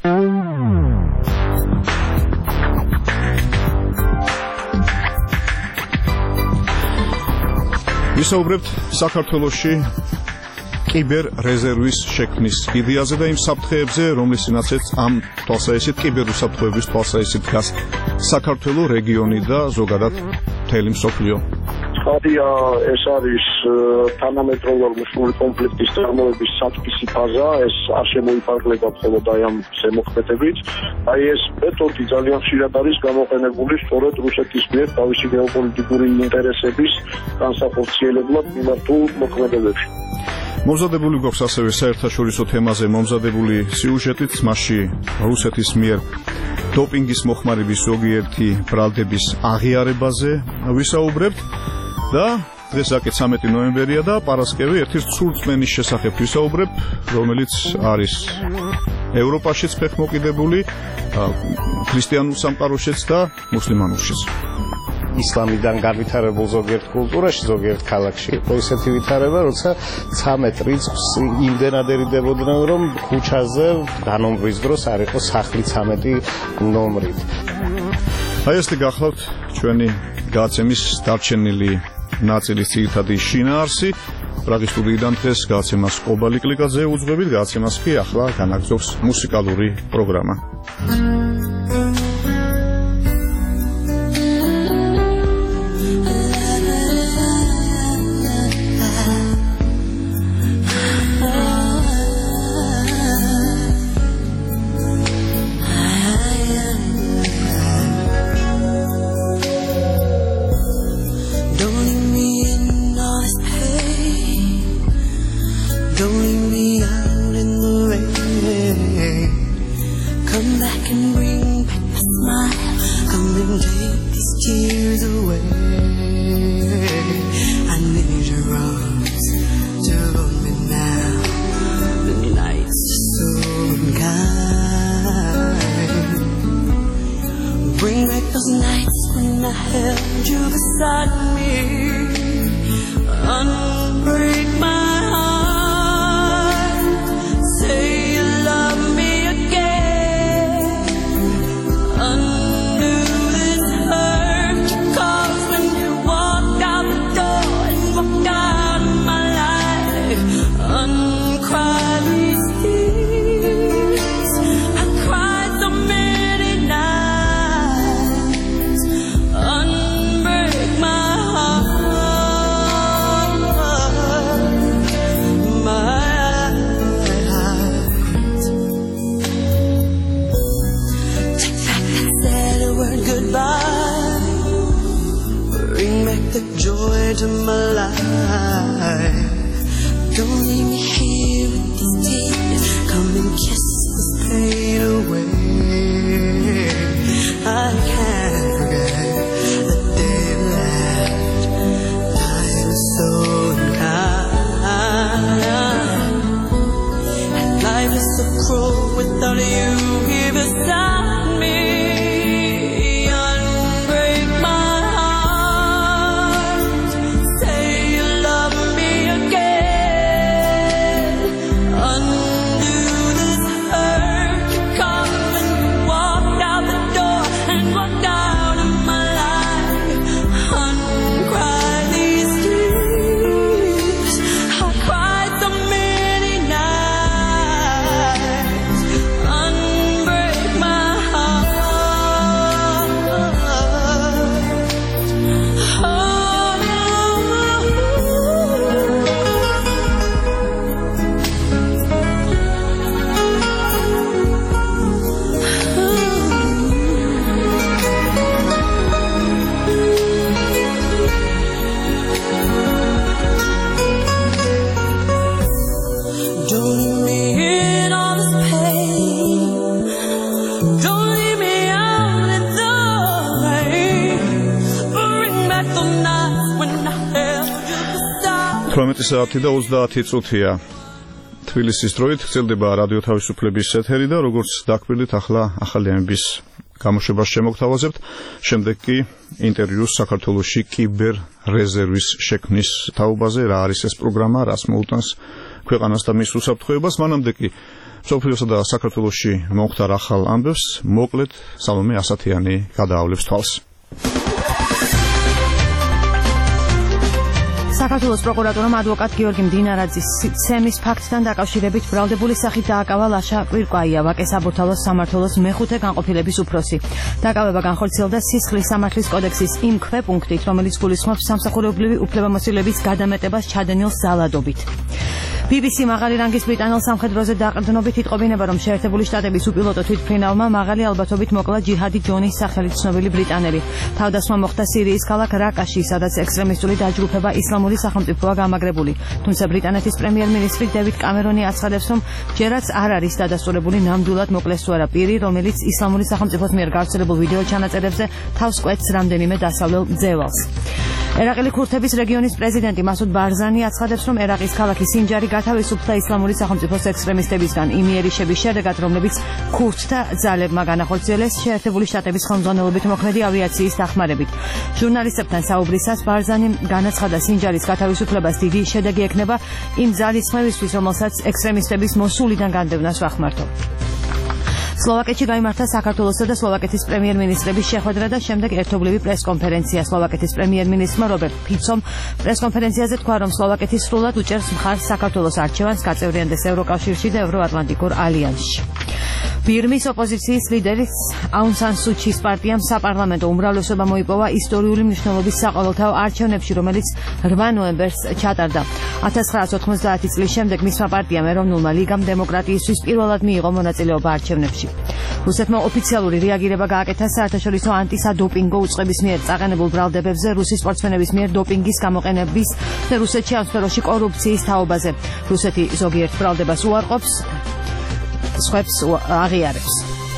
ვისაუბრებთ საქართველოში კიბერ რეზერვის შექმნის იდეაზე და იმ საფრთხეებზე, რომლისთვისაც ამ თვალსაჩინო კიბერ უსაფრთხოების თვალსაჩინო დგას საქართველოს რეგიონი და ზოგადად მთელი მსოფლიო. ხადია ეს არის თანამედროვე მსხვილი კონფლიქტის წარმოების საწყისი ფაზა, ეს არ შემოიფარგლება მხოლოდ აი ამ ზემოქმედებით. აი ეს მეთოდი ძალიან ხშირად არის გამოყენებული სწორედ რუსეთის მიერ თავისი გეოპოლიტიკური ინტერესების განსახორციელებლად მიმართულ მოქმედებებში. მომზადებული გვაქვს ასევე საერთაშორისო თემაზე მომზადებული სიუჟეტიც, მასში რუსეთის მიერ დოპინგის მოხმარების ზოგიერთი ბრალდების აღიარებაზე ვისაუბრებთ და დღეს აკეთ სამეტი ნოემბერია და პარასკევი ერთი სულწმენის შესახებ ვისაუბრებ, რომელიც არის ევროპაშიც ფეხმოკიდებული, ქრისტიანულ სამყაროშიც და მუსლიმანურშიც. ისლამიდან განვითარებულ ზოგიერთ კულტურაში, ზოგიერთ ქალაქში იყო ისეთი ვითარება, როცა ცამეტ რიცხვს იმდენად ერიდებოდნენ, რომ ქუჩაზე განომბრის დროს არ იყო სახლი ცამეტი ნომრით. აი ესე გახლავთ ჩვენი გაცემის დარჩენილი ნაწილის ძირითადი შინაარსი. პრაღის სტუდიიდან დღეს გააცემას ობალი კლიკაძე უძღვებით, გააცემას კი ახლა განაგრძობს მუსიკალური პროგრამა. თვრამეტი საათი და ოცდაათი წუთია თბილისის დროით გრძელდება რადიო თავისუფლების ეთერი და როგორც დაკვირდით ახლა ახალი ამბის გამოშვებას შემოგთავაზებთ. შემდეგ კი ინტერვიუს საქართველოში კიბერ რეზერვის შექმნის თაობაზე, რა არის ეს პროგრამა, რას მოუტანს ქვეყანას და მის უსაფრთხოებას. მანამდე კი მსოფლიოსა და საქართველოში მომხდარ ახალ ამბებს მოკლედ სალომე ასათიანი გადაავლებს თვალს. საქართველოს პროკურატურამ ადვოკატ გიორგი მდინარაძის ცემის ფაქტთან დაკავშირებით ბრალდებული სახით დააკავა ლაშა კვირკვაია, ვაკე საბურთალოს სამმართველოს მეხუთე განყოფილების უფროსი. დაკავება განხორციელდა სისხლის სამართლის კოდექსის იმ ქვეპუნქტით, რომელიც გულისხმობს სამსახურებრივი უფლებამოსილების გადამეტებას ჩადენილ ზალადობით. ბი ბი სი მაღალი რანგის ბრიტანელ სამხედროზე დაყრდნობით იტყობინება, რომ შეერთებული შტატების უპილოტო თვითმფრინავმა მაღალი ალბათობით მოკლა ჯიჰადი ჯონის სახელით ცნობილი ბრიტანელი. თავდასხმა მოხდა სირიის ქალაქ რაკაში, სადაც ექსტრემისტული დაჯგუფება ისლამური სახელმწიფოა გამაგრებული. თუმცა ბრიტანეთის პრემიერ-მინისტრი დევიდ კამერონი აცხადებს, რომ ჯერაც არ არის დადასტურებული ნამდვილად მოკლეს თუ არა პირი, რომელიც ისლამური სახელმწიფოს მიერ გავრცელებულ ვიდეო ჩანაწერებზე თავს კვეთს რამდენიმე დასავლელ ძევალს. ერაყელი ქურთების რეგიონის პრეზიდენტი მასუდ ბარზანი აცხადებს, რომ ერაყის ქალაქი სინჯარი გათავისუფლდა ისლამური სახელმწიფოს ექსტრემისტებისგან იმ იერიშების შედეგად, რომლებიც ქურთთა ძალებმა განახორციელეს შეერთებული შტატების ხელმძღვანელობით მოქმედი ავიაციის დახმარებით. ჟურნალისტებთან საუბრისას ბარზანი განაცხადა, სინჯარის გათავისუფლებას დიდი შედეგი ექნება იმ ძალისხმევისთვის, რომელსაც ექსტრემისტების მოსულიდან განდევნას ვახმართო. სლოვაკეთში გაიმართა საქართველოსა და სლოვაკეთის პრემიერ-მინისტრების შეხვედრა და შემდეგ ერთობლივი პრესკონფერენცია. სლოვაკეთის პრემიერ-მინისტრმა რობერტ ფიცომ პრესკონფერენციაზე თქვა, რომ სლოვაკეთი სრულად უჭერს მხარს საქართველოს არჩევანს გაწევრიანდეს ევროკავშირში და ევროატლანტიკურ ალიანსში. ბირმის ოპოზიციის ლიდერის აუნ სან სუ ჩის პარტიამ საპარლამენტო უმრავლესობა მოიპოვა ისტორიული მნიშვნელობის საყოველთაო არჩევნებში, რომელიც რვა ნოემბერს ჩატარდა. ათას ცხრაასი ოთხმოცდაათი წლის შემდეგ მისმა პარტიამ ეროვნულმა ლიგამ დემოკრატიისთვის პირველად მიიღო მონაწილეობა არჩევნებში. რუსეთმა ოფიციალური რეაგირება გააკეთა საერთაშორისო ანტისადოპინგო უწყების მიერ წაყენებულ ბრალდებებზე, რუსის სპორტსმენების მიერ დოპინგის გამოყენების და რუსეთში ამ სფეროში კორუფციის თაობაზე. რუსეთი ზოგიერთ ბრალდებას უარყოფს, სხვებს აღიარებს.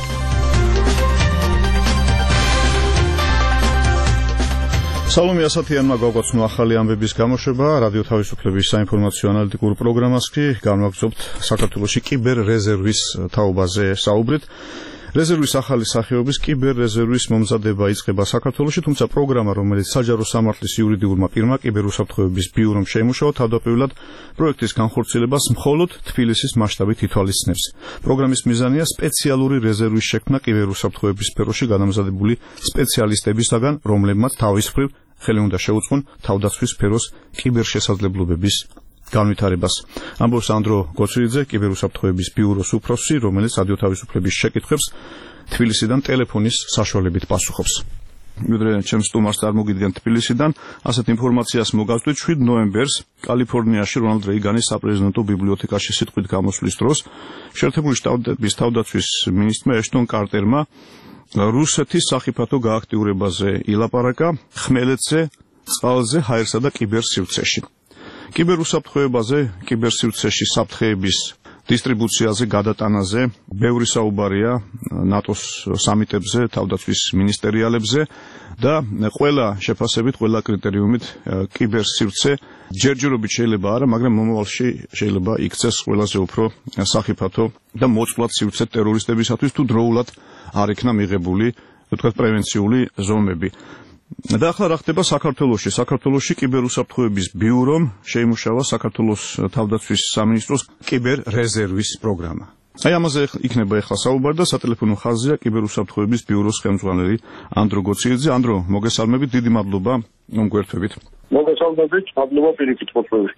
სალომე ასათიანმა გაგვაცნო ახალი ამბების გამოშვება რადიო თავისუფლების საინფორმაციო ანალიტიკურ პროგრამას კი განვაგრძობთ საქართველოში კიბერრეზერვის თაობაზე საუბრით. რეზერვის ახალი სახეობის კიბერრეზერვის მომზადება იწყება საქართველოში, თუმცა პროგრამა, რომელიც საჯარო სამართლის იურიდიულმა პირმა კიბერუსაფრთხოების ბიურომ შეიმუშავა, თავდაპირველად პროექტის განხორციელებას მხოლოდ თბილისის მასშტაბით ითვალისწინებს. პროგრამის მიზანია სპეციალური რეზერვის შექმნა კიბერუსაფრთხოების სფეროში განამზადებული სპეციალისტებისაგან, რომლებმაც თავისუფლ ხელი უნდა შეუწყონ თავდაცვის სფეროს კიბერშესაძლებლობების განვითარებას. ამბობს ანდრო გოცვიძე, კიბერუსაფრთხოების ბიუროს უფროსი, რომელიც რადიო თავისუფლების შეკითხვებს თბილისიდან ტელეფონის საშუალებით პასუხობს. მივიდრე ჩემს სტუმარს წარმოგიდგენ თბილისიდან, ასეთ ინფორმაციას მოგავწვით შვიდ ნოემბერს კალიფორნიაში რონალდ რეიგანის საპრეზიდენტო ბიბლიოთეკაში სიტყვით გამოსვლის დროს შეერთებული შტატების თავდაცვის მინისტრმა ეშტონ კარტერმა რუსეთის სახიფათო გააქტიურებაზე ილაპარაკა ხმელეთზე, წყალზე, ჰაერსა და კიბერსივრცეში. კიბერუსაფრთხოებაზე, კიბერსივრცეში საფრთხეების დისტრიბუციაზე, გადატანაზე ბევრი საუბარია ნატოს სამიტებზე, თავდაცვის მინისტერიალებზე და ყველა შეფასებით, ყველა კრიტერიუმით კიბერსივრცე ჯერჯერობით შეიძლება არა, მაგრამ მომავალში შეიძლება იქცეს ყველაზე უფრო სახიფათო და მოწყვლად სივრცე ტერორისტებისათვის, თუ დროულად არ იქნა მიღებული, თქვათ, პრევენციული ზომები. და ახლა რა ხდება საქართველოში? საქართველოში კიბერუსაფრთხოების ბიურომ შეიმუშავა საქართველოს თავდაცვის სამინისტროს კიბერრეზერვის პროგრამა. აი ამაზე იქნება ახლა საუბარი და სატელეფონო ხაზია კიბერუსაფრთხოების ბიუროს ხელმძღვანელი ანდრო გოციძე. ანდრო, მოგესალმებით, დიდი მადლობა მომგვერთვებით. მოგესალმებით, მადლობა პირიქით მოწვევით.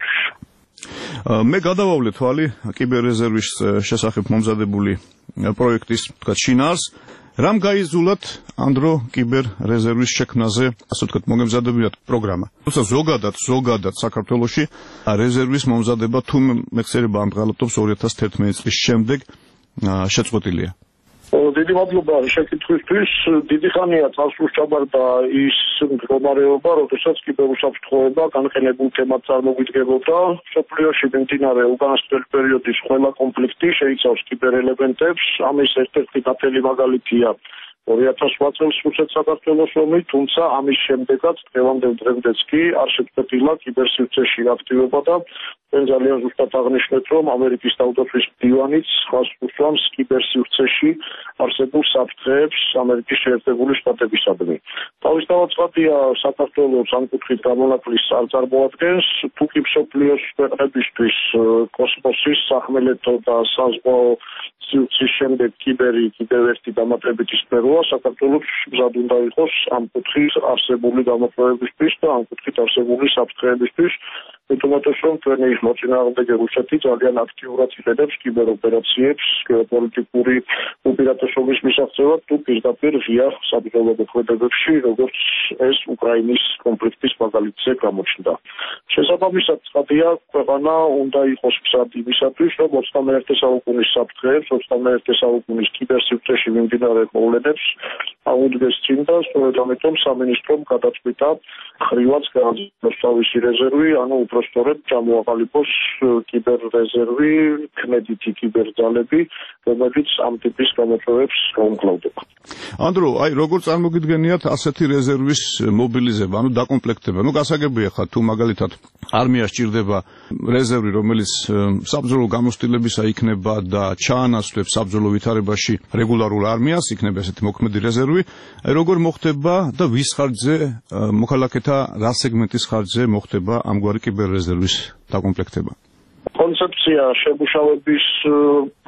მე გადავავლე თვალი კიბერრეზერვის შესახებ მომზადებული პროექტის, თქვათ, შინაარს. რამ გაიზულათ ანდრო კიბერრეზერვის შექმნაზე, ასე ვთქვათ, მოგემზადებიათ პროგრამა. თუმცა ზოგადად, ზოგადად საქართველოში რეზერვის მომზადება თუ მეხსიერება ამღალატობს ორი ათას თერთმეტი წლის შემდეგ შეწყვეტილია. დიდი მადლობა შეკითხვისთვის. დიდი ხანია წასვლის ჩაბარდა ის მდგომარეობა, როდესაც კიბერუსაფრთხოება განყენებულ თემად წარმოგვიდგებოდა. მსოფლიოში მიმდინარე უკანასკნელი პერიოდის ყველა კონფლიქტი შეიცავს კიბერელემენტებს. ამის ერთ-ერთი ნათელი მაგალითია ორი ათას ოთხ წელს რუსეთ-საქართველოს ომი, თუმცა ამის შემდეგაც დღევანდელ დღემდეც კი არ შეწყვეტილა კიბერსივრცეში აქტივობა და ძალიან ზუსტად აღნიშნეთ, რომ ამერიკის თავდაცვის დივანიც ხაზს უსვამს კიბერსივრცეში არსებულ საფრთხეებს ამერიკის შეერთებული შტატებისადმი. თავისთავად ცხადია, საქართველოს ამ კუთხით გამონაკლისს არ წარმოადგენს, თუ კი მსოფლიოს ქვეყნებისთვის კოსმოსის, სახმელეთო და საზღვაო სივრცის შემდეგ კიბერი კიდევ ერთი დამატებითი სფეროა, საქართველოს მზად უნდა იყოს ამ კუთხით არსებული გამოკვლევებისთვის და ამ კუთხით არსებული საფრთხეებისთვის. მithumetes რომ ჩვენი მოწინააღმდეგე რუსეთი ძალიან აქტიურად იყენებს კიბეროპერაციებს გეოპოლიტიკური უპირატესობის მისაღწევად თუ პირდაპირ ღია საბრძოლო მოქმედებებში, როგორც ეს უკრაინის კონფლიქტის მაგალითზე გამოჩნდა. შესაბამისად, ცხადია, ქვეყანა უნდა იყოს მზად იმისათვის, რომ ოცდამეერთე საუკუნის საფრთხეებს, ოცდამეერთე საუკუნის კიბერსივრცეში მიმდინარე მოვლენებს აუდგეს წინ და სწორედ ამიტომ სამინისტრომ გადაწყვიტა ხრივაც განაცხადოს თავისი რეზერვი, ანუ უпростоრად ჩამოაყალიბოს კიბერრეზერვი, ქმედითი კიბერძალები, რომელიც ამ ტიპის გამოწვევებს გაუმკლავდება. ანდრო, აი როგორ წარმოგიდგენიათ ასეთი რეზერვის მობილიზება, ანუ დაკომპლექტება? ნუ გასაგებია ხა თუ მაგალითად არმია სჭირდება რეზერვი, რომელიც საბრძოლო გამოცდილებისა იქნება და ჩაანაცვლებს საბრძოლო ვითარებაში რეგულარულ არმიას, იქნება ესეთი მოქმედი რეზერვი. აი როგორ მოხდება და ვის ხარჯზე, მოქალაქეთა რა სეგმენტის ხარჯზე მოხდება ამგვარი კიბერრეზერვის დაკომპლექტება? კონცეფცია შემუშავების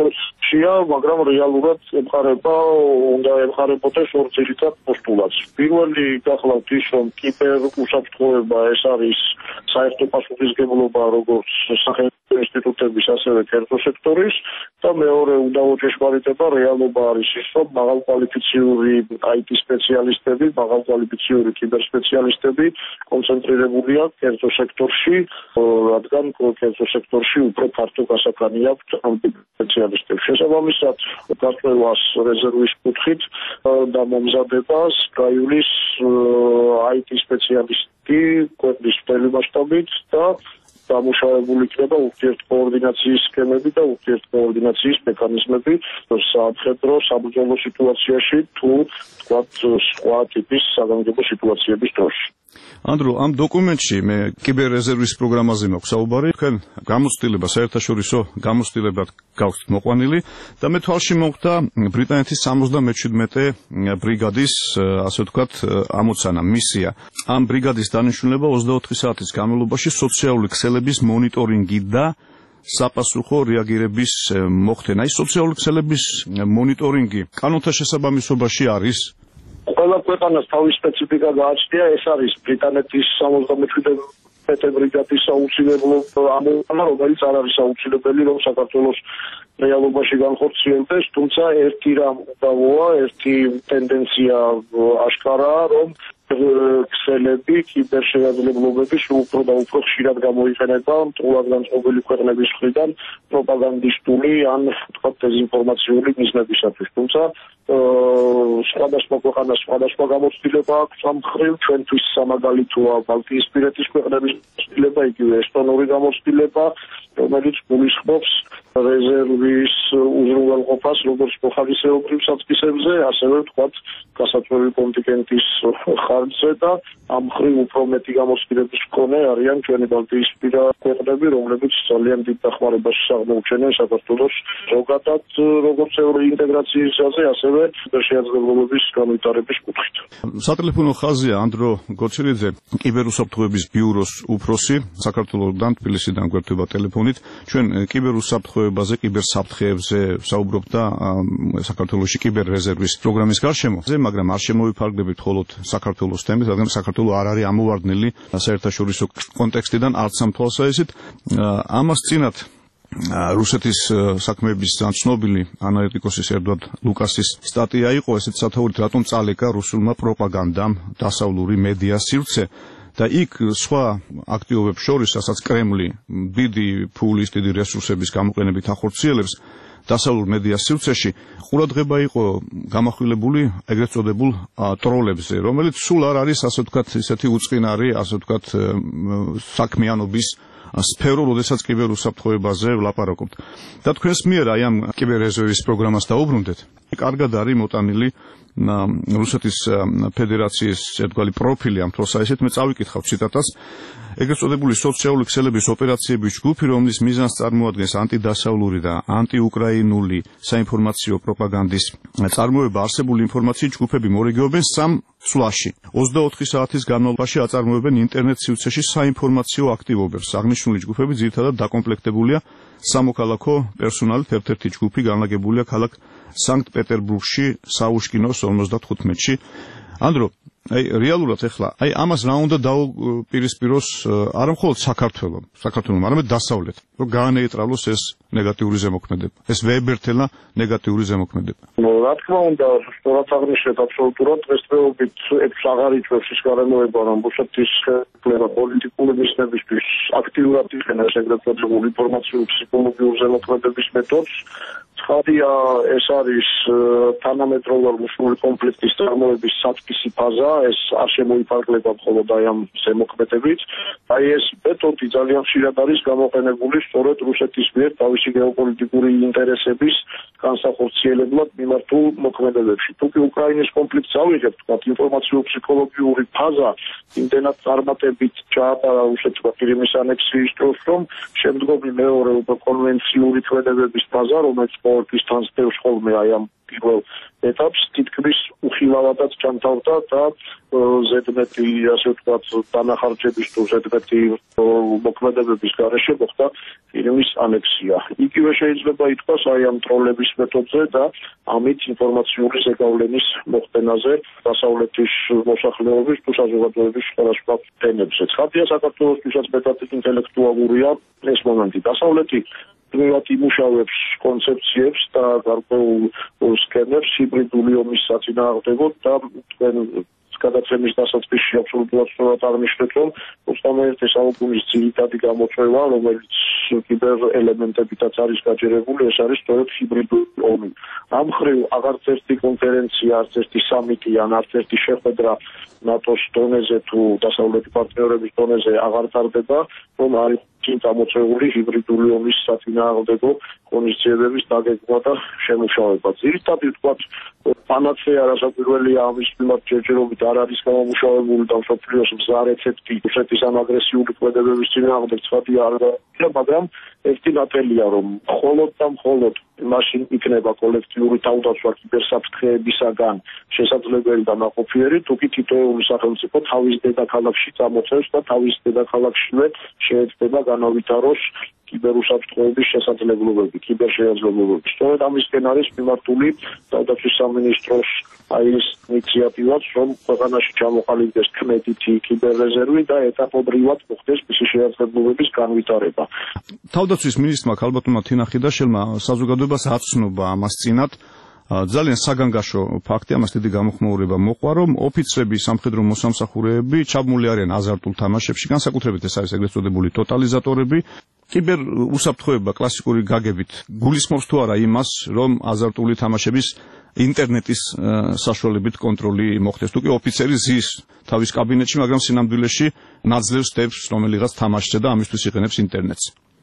კუთხეშია, მაგრამ რეალურად ემყარება უნდა ემყარებოდეს ორ ძირითად პოსტულატს. პირველი გახლავთ ის, რომ კიბერუსაფრთხოება ეს არის საერთო პასუხისმგებლობა როგორც სახელმწიფო ინსტიტუტების, ასევე კერძო სექტორის და მეორე უდავო ჭეშმარიტება რეალობა არის ის, რომ მაღალკვალიფიციური აი ტი სპეციალისტები, მაღალკვალიფიციური კიბერსპეციალისტები კონცენტრირებულია კერძო სექტორში, რადგან კერძო სექტორში უფრო ფართო გასაგანი აქვს ამ სპეციალისტებს. შესაბამისად, გაწევას რეზერვის კუთხით და მომზადებას გაივლის აი ტი სპეციალისტი ქვეყნის მთელი მასშტაბით და დამუშავებული იქნება ურთიერთკოორდინაციის სქემები და ურთიერთკოორდინაციის მექანიზმები სამხედრო საბრძოლო სიტუაციაში თუ თქვათ სხვა ტიპის საგანგებო სიტუაციების დროს. ანდრო, ამ დოკუმენტში მე კიბერრეზერვის პროგრამაზე მაქვს საუბარი, თქვენ გამოცდილება საერთაშორისო გამოცდილებად გაქვთ მოყვანილი და მე თვალში მოვხდა ბრიტანეთის სამოცდამეჩვიდმეტე ბრიგადის, ასე ვთქვათ, ამოცანა, მისია. ამ ბრიგადის დანიშნულება ოცდაოთხი საათის განმავლობაში სოციალური ქსელების მონიტორინგი და საპასუხო რეაგირების მოხდენა. ის სოციალური ქსელების მონიტორინგი კანონთა შესაბამისობაში არის? ყველა ქვეყანას თავის სპეციფიკა გააჩნია, ეს არის ბრიტანეთის სამოცდამეჩვიდმეტე ბრიგადის აუცილებლო ამოცანა, რომელიც არ არის აუცილებელი, რომ საქართველოს რეალობაში განხორციელდეს, თუმცა ერთი რამ უდავოა, ერთი ტენდენცია აშკარაა, რომ ქსელები, კიბერშეაძლებლობები სულ უფრო და უფრო ხშირად გამოიყენება მტრულად განწყობილი ქვეყნების მხრიდან პროპაგანდისტული ან თქვათ დეзинფორმაციული მიზნებისათვის. თუმცა სხვადასხვა ქვეყანას სხვადასხვა გამოცდილება აქვს ამ მხრივ, ჩვენთვის სამაგალითოა ბალტიისპირეთის ქვეყნების გამოცდილება, იგივე ესტონური გამოცდილება, რომელიც გულისხმობს რეზერვის უზრუნველყოფას როგორც მოხალისეობრივ საწყისებზე, ასევე თქვათ გასაწვევი კონტინგენტის ხარჯზე და ამ მხრივ უფრო მეტი გამოცდილების მქონე არიან ჩვენი ბალტიისპირა ქვეყნები, რომლებიც ძალიან დიდ დახმარებას აღმოუჩენენ საქართველოს ზოგადად როგორც ევროინტეგრაციის გზაზე, ასევე შეაძლებლობების განვითარების კუთხით. სატელეფონო ხაზია ანდრო გოჩერიძე, კიბერუსაფრთხოების ბიუროს უფროსი, საქართველოსდან თბილისიდან გვერდება ტელეფონით. ჩვენ კიბერუსაფრთხოებაზე, კიბერსაფრთხეებზე საუბრობთ და საქართველოში კიბერრეზერვის პროგრამის გარშემო, მაგრამ არ შემოვიფარგლებით მხოლოდ საქართველოს თემით, რადგან საქართველო არ არის ამოვარდნილი საერთაშორისო კონტექსტიდან არც ამ თვალსაზრისით. ამას წინათ რუსეთის საქმეების ცნობილი ანალიტიკოსის ერდვად ლუკასის სტატია იყო, ესეც სათაურით, რატომ წალეკა რუსულმა პროპაგანდამ დასავლური მედია სივრცე და იქ სხვა აქტივობებს შორის, რასაც კრემლი დიდი ფულის, დიდი რესურსების გამოყენებით ახორციელებს დასავლურ მედია სივრცეში, ყურადღება იყო გამახვილებული ეგრეთ წოდებულ ტროლებზე, რომელიც სულ არ არის, ასე ვთქვათ, ისეთი უწყინარი, ასე ვთქვათ, საქმიანობის სფერო, როდესაც კიბერუსაფრთხოებაზე ვლაპარაკობთ. და თქვენს მიერ აი ამ კიბერრეზერვის პროგრამას დაუბრუნდეთ. კარგად არის მოტანილი რუსეთის ფედერაციის ერთგვარი პროფილი ამ თვალსაზრისით. მე წავიკითხავ ციტატას. ეგრეთ წოდებული სოციალური ქსელების ოპერაციების ჯგუფი, რომლის მიზანს წარმოადგენს ანტიდასავლური და ანტიუკრაინული საინფორმაციო პროპაგანდის წარმოება, არსებული ინფორმაციის ჯგუფები მორიგეობენ სამ სვლაში. ოცდაოთხი საათის განმავლობაში აწარმოებენ ინტერნეტ სივრცეში საინფორმაციო აქტივობებს. აღნიშნული ჯგუფები ძირითადად დაკომპლექტებულია სამოქალაქო პერსონალით. ერთ-ერთი ჯგუფი განლაგებულია ქალაქ სანქტ-პეტერბურგში, საუშკინოს ორმოცდათხუთმეტში. ანდრო, აი რეალურად ეხლა აი ამას რა უნდა დაუპირისპიროს არა მხოლოდ საქართველოს, საქართველოს, არამედ დასავლეთ, რომ გაანეიტრალოს ეს ნეგატიური ზემოქმედება, ეს ვეებერთელა ნეგატიური ზემოქმედება. რა თქმა უნდა, სწორად აღნიშნეთ აბსოლუტურად, დღესდღეობით ეს აღარ იწევს ის გარემოება, რომ რუსეთის ხელმძღვანელობა პოლიტიკური მიზნებისთვის აქტიურად იყენებს ეგრეთ წოდებულ ინფორმაციულ ფსიქოლოგიურ ზემოქმედების მეთოდს. ცხადია, ეს არის თანამედროვე რუსული კონფლიქტის წარმოების საწყისი ფაზა, ეს არ შემოიფარგლება მხოლოდ აი ამ ზემოქმედებით. აი ეს მეთოდი ძალიან ხშირად არის გამოყენებული სწორედ რუსეთის მიერ თავისი გეოპოლიტიკური ინტერესების განსახორციელებლად მიმართულ ჰიბრიდულ მოქმედებებში. თუკი უკრაინის კონფლიქტს ავიღებთ, თქვათ ინფორმაციო-ფსიქოლოგიური ფაზა იმდენად წარმატებით ჩაატარა რუსეთმა კრიმის ანექსიის დროს, რომ შემდგომი მეორე უკვე კონვენციური ქმედებების ფაზა, რომელიც ყოველთვის თანსდევს ხოლმე აი ამ პირველ ეტაპს, თითქმის უხილავადაც ჩამთავრდა და ზედმეტი, ასე ვთქვათ, დანახარჯების თუ ზედმეტი მოქმედებების გარეშე მოხდა კრიმის ანექსია. იგივე შეიძლება ითქვას აი ამ ტროლების მეთოდზე და ამით ინფორმაციული ზეგავლენის მოხდენაზე დასავლეთის მოსახლეობის თუ საზოგადოების სხვადასხვა თემებზე. ცხადია, საქართველოსთვისაც მეტად ინტელექტუალურია ეს მომენტი. დასავლეთი პირველად იმუშავებს კონცეფციებს და გარკვეულ სკემებს ჰიბრიდული ომის საწინააღმდეგოდ და თქვენ გადაცემის დასაწყისში აბსოლუტურად სწორად აღნიშნეთ, რომ ოცდამეერთე საუკუნის ძირითადი გამოწვევა, რომელიც კიბერ ელემენტებითაც არის გაჯერებული, ეს არის სწორედ ჰიბრიდული ომი. ამ მხრივ აღარც ერთი კონფერენცია, არც ერთი სამიტი ან არც ერთი შეხვედრა ნატოს დონეზე თუ დასავლეთი პარტნიორების დონეზე აღარ ტარდება, რომ არის წამოწეული ჰიბრიდული ომის საწინააღმდეგო ღონისძიებების დაგეგმვა და შემუშავება. ძირითადად ვთქვათ, პანაცეა რასაკვირველია ამის მიმართ ჯერჯერობით არ არის გამომუშავებული და მსოფლიოს მზა რეცეპტი რუსეთის ამ აგრესიული ქმედებების წინააღმდეგ ცხადია არ გაიგია, მაგრამ ერთი ნათელია, რომ მხოლოდ და მხოლოდ მაშინ იქნება კოლექტიური თავდაცვა კიბერსაფრთხეებისაგან შესაძლებელი და ნაყოფიერი, თუკი თითოეული სახელმწიფო თავის დედაქალაქში წამოწევს და თავის დედაქალაქშივე შეეცდება განავითაროს კიბერუსაფრთხოების შესაძლებლობები, კიბერშეაძლებლობები. სწორედ ამისკენ არის მიმართული თავდაცვის სამინისტროს აი ეს ინიციატივაც, რომ ქვეყანაში ჩამოყალიბდეს ქმედითი კიბერრეზერვი და ეტაპობრივად მოხდეს მისი შესაძლებლობების განვითარება. თავდაცვის მინისტრმა ქალბატონმა თინა ხიდაშელმა საზოგადოებას აცნობა ამას წინათ. ძალიან საგანგაშო ფაქტი, ამას დიდი გამოხმაურება მოყვა, რომ ოფიცრები, სამხედრო მოსამსახურეები ჩაბმული არიან აზარტულ თამაშებში, განსაკუთრებით ეს არის ეგრეთ წოდებული ტოტალიზატორები. კიბერ უსაფრთხოება კლასიკური გაგებით გულისხმობს თუ არა იმას, რომ აზარტული თამაშების ინტერნეტის საშუალებით კონტროლი მოხდეს. თუკი ოფიცერი ზის თავის კაბინეტში, მაგრამ სინამდვილეში ნაძლევს დებს რომელიღაც თამაშზე და ამისთვის იყენებს ინტერნეტს.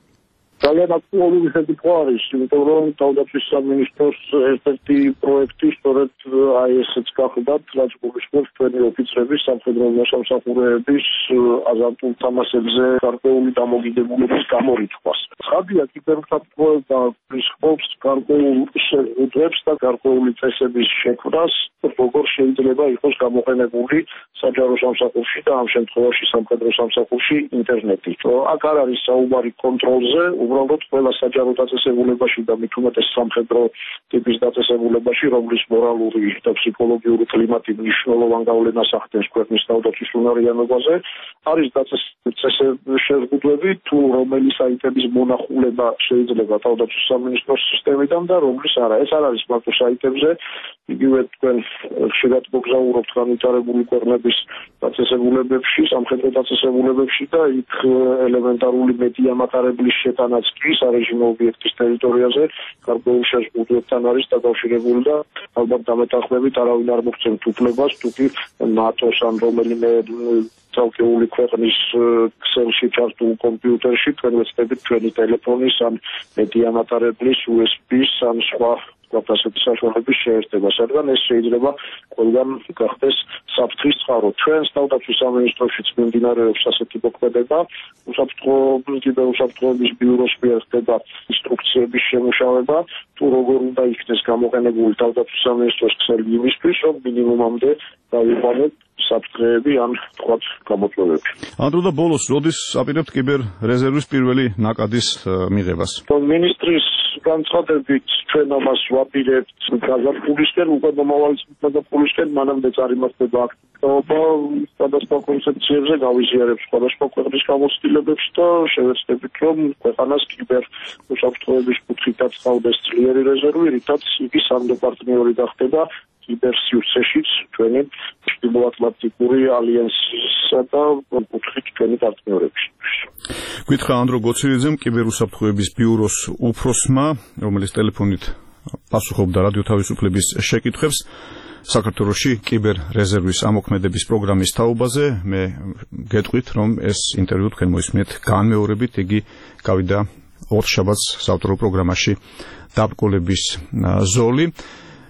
ძალიან აქტუალური საკითხი არის, იმიტომ რომ თავდაცვის სამინისტროს ერთ-ერთი პროექტი სწორედ აი ესეც გახდათ, რაც გულისხმობს თქვენი ოფიცრების, სამხედრო მოსამსახურეების აზარტულ თამაშებზე გარკვეული დამოკიდებულების გამორიცხვას. ცხადია, კიბერუსაფრთხოება გულისხმობს გარკვეულ შეხვედრებს და გარკვეული წესების შექმნას, როგორ შეიძლება იყოს გამოყენებული საჯარო სამსახურში და ამ შემთხვევაში სამხედრო სამსახურში ინტერნეტი. აქ არ არის საუბარი კონტროლზე, უბრალოდ ყველა საჯარო დაწესებულებაში და მით უმეტეს სამხედრო ტიპის დაწესებულებაში, რომლის მორალური და ფსიქოლოგიური კლიმატი მნიშვნელოვან გავლენას ახდენს ქვეყნის თავდაცვის უნარიანობაზე, არის დაწესებული შეზღუდვები, თუ რომელი საიტების მონახულება შეიძლება თავდაცვის სამინისტროს სისტემიდან და რომლის არა. ეს არ არის მარტო საიტებზე, იგივე თქვენ ხშირად მოგზაურობთ განვითარებული ქვეყნების დაწესებულებებში, სამხედრო დაწესებულებებში და იქ ელემენტარული მედია მატარებლის შეტანაც კი სარეჟიმო ობიექტის ტერიტორიაზე გარკვეულ შეზღუდვებთან არის დაკავშირებული და ალბათ დამეთანხმებით არავინ არ მოგცემთ უფლებას, თუკი ნატოს ან რომელიმე ცალკეული ქვეყნის ქსელში ჩართულ კომპიუტერში თქვენ ვეცდებით თქვენი ტელეფონის ან მედია მატარებლის იუ ეს ბის ან სხვა ასეთი საშუალების შეერთება, რადგან ეს შეიძლება ყველგან გახდეს საფრთხის წყარო. ჩვენს თავდაცვის სამინისტროშიც მიმდინარეობს ასეთი მოქმედება, უსაფრთხოების კიბერუსაფრთხოების ბიუროს მიერ ხდება ინსტრუქციების შემუშავება, თუ როგორ უნდა იქნეს გამოყენებული თავდაცვის სამინისტროს ქსელი იმისთვის, რომ მინიმუმამდე დავიყვანოთ საფრთხეები ან თქვათ გამოწვევები. ანდრო და ბოლოს როდის აპირებთ კიბერ რეზერვის პირველი ნაკადის მიღებას? მინისტრის განცხადებით ჩვენ ამას ვაპირებთ გაზაფხულისკენ, უკვე მომავალი წლის გაზაფხულისკენ, მანამდე წარიმართება აქტივობა სხვადასხვა კონცეფციებზე, გავიზიარებს სხვადასხვა ქვეყნის გამოცდილებებს და შევეცდებით, რომ ქვეყანას კიბერ უსაფრთხოების კუთხითაც ყავდეს ძლიერი რეზერვი, რითაც იგი სამდო პარტნიორი გახდება კიბერსივრცეშიც ჩვენი ჩრდილოატლანტიკური ალიანსისა და კუთხით ჩვენი პარტნიორებში. გითხრა ანდრო გოცირიძემ, კიბერუსაფრთხოების ბიუროს უფროსმა, რომელიც ტელეფონით პასუხობდა რადიო თავისუფლების შეკითხვებს საქართველოში კიბერ რეზერვის ამოქმედების პროგრამის თაობაზე. მე გეტყვით, რომ ეს ინტერვიუ თქვენ მოისმინეთ განმეორებით, იგი გავიდა ოთხშაბათს საავტორო პროგრამაში დაბრკოლების ზოლი.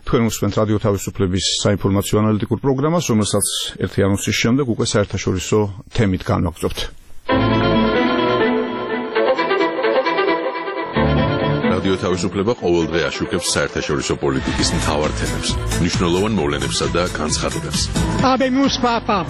თქვენ უსმენთ რადიო თავისუფლების საინფორმაციო ანალიტიკურ პროგრამას, რომელსაც ერთი ანონსის შემდეგ უკვე საერთაშორისო თემით განვაგრძობთ. რადიო თავისუფლება ყოველდღე აშუქებს საერთაშორისო პოლიტიკის მთავარ თემებს, მნიშვნელოვან მოვლენებსა და განცხადებებს. Habemus papam.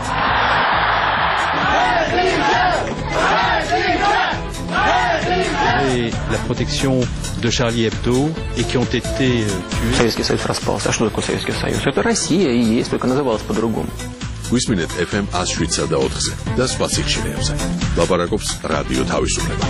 Et la protection de Charlie Hebdo et qui ont été tués. Советский Союз распался. А что такое Советский Союз? Это Россия и есть, только называлась по-другому. გვისმინეთ эф эм one oh seven და ოთხზე და სხვა სიხშირეებზე. ლაპარაკობს რადიო თავისუფლება.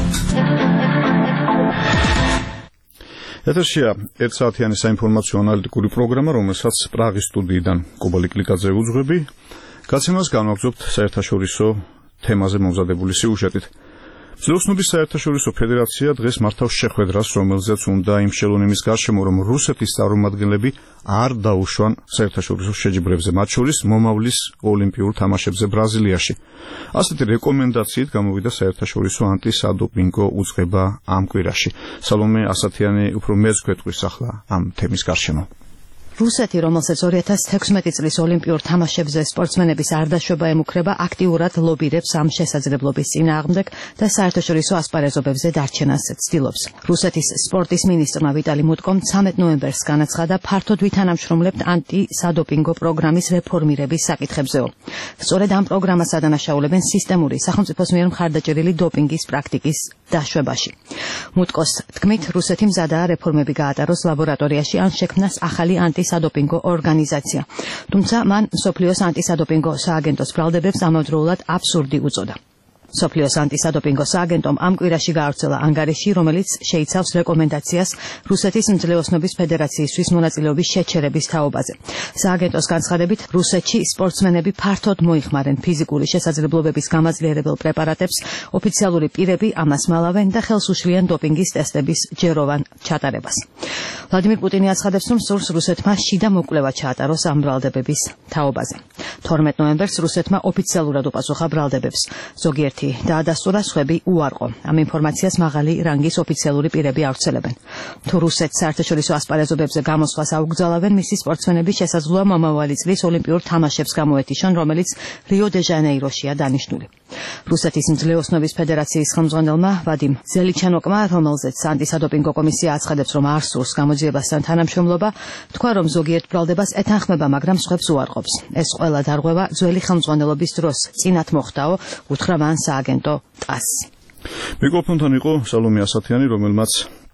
ეთერშია ერთსაათიანი საინფორმაციო ანალიტიკური პროგრამა, რომელსაც პრაღის სტუდიიდან კობა ლიკლიკაძე უძღვები. გაცემას განვაგრძობთ საერთაშორისო თემაზე მომზადებული სიუჟეტით. ძლოსნობის საერთაშორისო ფედერაცია დღეს მართავს შეხვედრას, რომელზეც უნდა იმშელონ იმის გარშემო, რომ რუსეთის წარმომადგენლები არ დაუშვან საერთაშორისო შეჯიბრებზე, მათ შორის მომავლის ოლიმპიურ თამაშებზე ბრაზილიაში. ასეთი რეკომენდაციით გამოვიდა საერთაშორისო ანტისადოპინგო უწყება ამ კვირაში. სალომე ასათიანი უფრო მეც გვეტყვის ახლა ამ თემის გარშემო. რუსეთი, რომელსაც ორი ათას თექვსმეტი წლის ოლიმპიურ თამაშებზე სპორტსმენების არ დაშვება ემუქრება, აქტიურად ლობირებს ამ შესაძლებლობის წინააღმდეგ და საერთაშორისო ასპარეზობებზე დარჩენას ცდილობს. რუსეთის სპორტის მინისტრმა ვიტალი მუტკომ ცამეტ ნოემბერს განაცხადა, ფართოდ ვითანამშრომლებთ ანტისადოპინგო პროგრამის რეფორმირების საკითხებზეო. სწორედ ამ პროგრამას ადანაშაულებენ სისტემური სახელმწიფოს მიერ მხარდაჭერილი დოპინგის პრაქტიკის დაშვებაში. მუტკოს თქმით, რუსეთი მზადაა რეფორმები გაატაროს ლაბორატორიაში ან შექმნას ახალი ანტი სადოპინგო ორგანიზაცია. თუმცა მან მსოფლიოს ანტისადოპინგო სააგენტოს ბრალდებებს ამავდროულად აბსურდი უწოდა. მსოფლიოს ანტისადოპინგო სააგენტომ ამ კვირაში გაავრცელა ანგარიში, რომელიც შეიცავს რეკომენდაციას რუსეთის მძლეოსნობის ფედერაციისთვის მონაწილეობის შეჩერების თაობაზე. სააგენტოს განცხადებით, რუსეთში სპორტსმენები ფართოდ მოიხმარენ ფიზიკური შესაძლებლობების გამაძლიერებელ პრეპარატებს, ოფიციალური პირები ამას მალავენ და ხელს უშლიან დოპინგის ტესტების ჯეროვან ჩატარებას. ვლადიმირ პუტინი აცხადებს, რომ სურს რუსეთმა შიდა მოკვლევა ჩაატაროს ამ ბრალდებების თაობაზე. თორმეტ ნოემბერს რუსეთმა ოფიციალურად უპასუხა ბრალდებებს. ზოგიერთი დაადასტურა, სხვები უარყო. ამ ინფორმაციას მაღალი რანგის ოფიციალური პირები ავრცელებენ. თუ რუსეთს საერთაშორისო ასპარეზობებზე გამოსვლას აუგზავნებენ, მისი სპორტსმენები შესაძლოა მომავალი წლის ოლიმპიურ თამაშებს გამოეთიშონ, რომელიც რიო დე ჟანეიროშია დანიშნული. რუსეთის მძლეოსნობის ფედერაციის ხელმძღვანელმა ვადიმ ზელიჩანოკმა, რომელზეც ანტისადოპინგო კომისია აცხადებს, რომ არ სურს გამოძიებასთან თანამშრომლობა, თქვა, რომ ზოგიერთ ბრალდებას ეთანხმება, მაგრამ სხვებს უარყოფს. ეს ყველა დარღვევა ძველი ხელმძღვანელობის დროს წინათ მოხდაო, უთხრა მან სააგენტო ტას. მიკროფონთან იყო სალომე ასათიანი, რომელმაც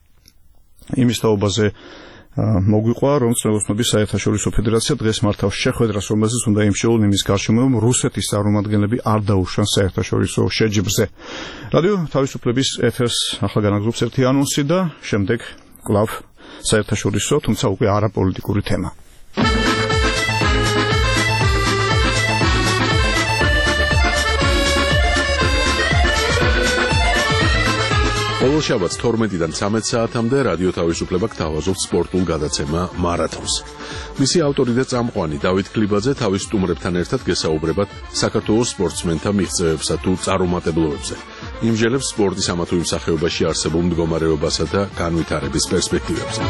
იმის თაობაზე მოგვიყვა, რომ ძლოსნობის საერთაშორისო ფედერაცია დღეს მართავს შეხვედრას, რომელზეც უნდა იმშეულონ იმის გარშემო, რომ რუსეთის წარმომადგენლები არ დაუშვან საერთაშორისო შეჯიბრზე. რადიო თავისუფლების ეთერს ახლა განაგრძობს ერთი ანონსი და შემდეგ კვლავ საერთაშორისო, თუმცა უკვე არაპოლიტიკური თემა. ყოველ შაბათს თორმეტიდან ცამეტ საათამდე რადიო თავისუფლება გთავაზობთ სპორტულ გადაცემა მარათონს. მისი ავტორი და წამყვანი დავით ქლიბაძე თავის სტუმრებთან ერთად გესაუბრებათ საქართველოს სპორტსმენთა მიღწევებსა თუ წარუმატებლობებზე. იმჟელებს სპორტის ამა თუ იმ სახეობაში არსებულ მდგომარეობასა და განვითარების პერსპექტივებზე.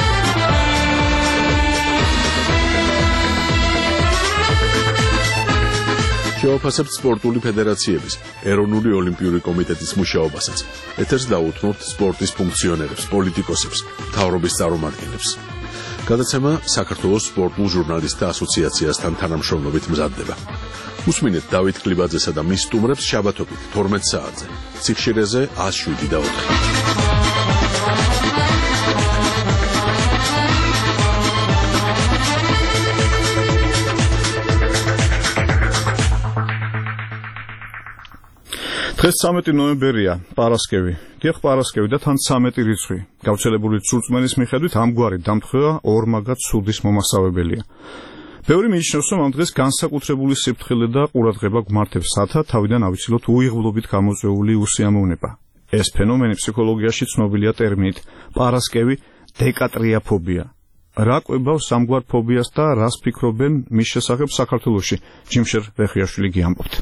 შევაფასებთ სპორტული ფედერაციების, ეროვნული ოლიმპიური კომიტეტის მუშაობასაც. ეთერს დაუთმობთ სპორტის ფუნქციონერებს, პოლიტიკოსებს, მთავრობის წარმომადგენლებს. გადაცემა საქართველოს სპორტულ ჟურნალისტთა ასოციაციასთან თანამშრომლობით მზადდება. უსმინეთ დავით ქლიბაძესა და მის სტუმრებს შაბათობით თორმეტ საათზე. სიხშირეზე one oh seven და ოთხი. დღეს ცამეტი ნოემბერია, პარასკევი. დიახ, პარასკევი და თან ცამეტი რიცხვი. გავრცელებული ცურწმენის მიხედვით ამგვარი დამთხევა ორმაგად ცუდის მომასწავებელია. ბევრი მიიჩნევს, რომ ამ დღეს განსაკუთრებული სიფრთხილე და ყურადღება გვმართებს სათა თავიდან ავიცილოთ უიღბლობით გამოწვეული უსიამოვნება. ეს ფენომენი ფსიქოლოგიაში ცნობილია ტერმინით პარასკევი დეკატრიაფობია. რა კვებავს ამგვარ ფობიას და რას ფიქრობენ მის შესახებ საქართველოში? ჯიმშერ რეხიაშვილი გიამბობთ.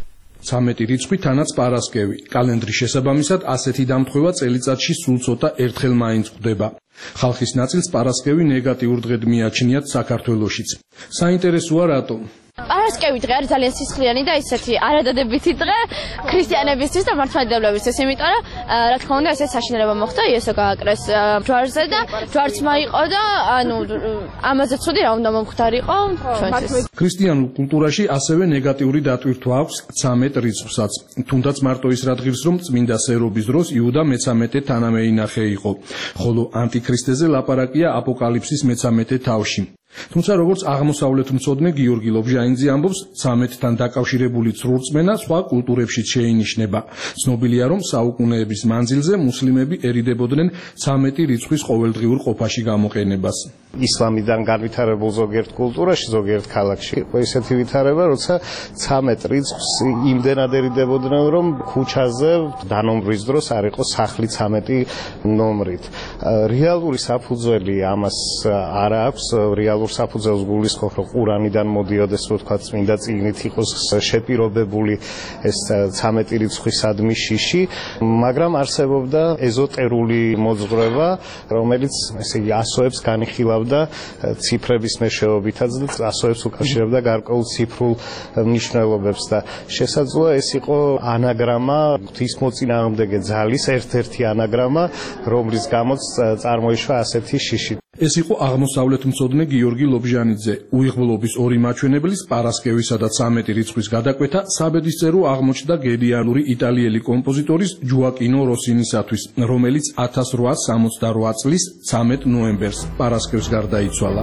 ცამეტი რიცხვი თანაც პარასკევი. კალენდრის შესაბამისად ასეთი დამთხვევა წელიწადში სულ ცოტა ერთხელ მაინც ხვდება. ხალხის ნაწილს პარასკევი ნეგატიურ დღედ მიაჩნიათ საქართველოშიც. საინტერესოა რატომ? პარასკევი დღე არის ძალიან სისხლიანი და ისეთი არადადებითი დღე ქრისტიანებისთვის და მართლმადიდებლებისთვის, იმიტომ რომ რა თქმა უნდა ესეც საშინელება მოხდა, იესო გააკრეს ჯვარზე და ჯვარც მაიყო და ანუ ამაზე ცუდი რა უნდა მომხდარიყო ჩვენთვის. ქრისტიანულ კულტურაში ასევე ნეგატიური დატვირთვა აქვს ცამეტ რიცხვსაც. თუნდაც მარტო ის რადგირს, რომ წმინდა სერობის დროს იუდა მეცამეტე თანამეინახე იყო, ხოლო ანტიქრისტეზე ლაპარაკია აპოკალიფსის მეცამეტე თავში. თუმცა როგორც აღმოსავლეთმცოდნე გიორგი ლობჟაინძე ამბობს, ცამეტთან დაკავშირებული ცრურწმენა სხვა კულტურებშიც შეინიშნება. ცნობილია, რომ საუკუნეების მანძილზე მუსლიმები ერიდებოდნენ ცამეტი რიცხვის ყოველდღიურ ყოფაში გამოყენებას. ისლამიდან განვითარებულ ზოგიერთ კულტურაში, ზოგიერთ ქალაქში იყო ისეთი ვითარება, როცა ცამეტ რიცხვს იმდენად ერიდებოდნენ, რომ ქუჩაზე დანომბვის დროს არ იყო სახლი ცამეტი ნომრით. რეალური საფუძველი ამას არ აქვს, რეალურ საფუძველს გულისხმობ, რომ ყურანიდან მოდიოდეს, რო თქვა წმინდა წიგნით იყოს შეპირობებული ეს ცამეტი რიცხვისადმი შიში, მაგრამ არსებობდა ეზოტერული მოძღვრება, რომელიც ესე იგი ასოებს განიხილავდა და ციფრების მეშვეობითაც და ასოებს უკავშირებდა გარკვეულ ციფრულ მნიშვნელობებს და შესაძლოა ეს იყო ანაგრამა, ღვთისმოწინააღმდეგე ძალის ერთ-ერთი ანაგრამა, რომლის გამოც წარმოიშვა ასეთი შიში. ეს იყო აღმოსავლეთმცოდნე გიორგი ლობჟანიძე. უიღბლობის ორი მაჩვენებლის პარასკევისა და ცამეტი რიცხვის გადაკვეთა საბედისწერო აღმოჩნდა გენიალური იტალიელი კომპოზიტორის ჯოაკინო როსინისათვის, რომელიც ათას რვაას სამოცდარვა წლის ცამეტ ნოემბერს პარასკევს გარდაიცვალა.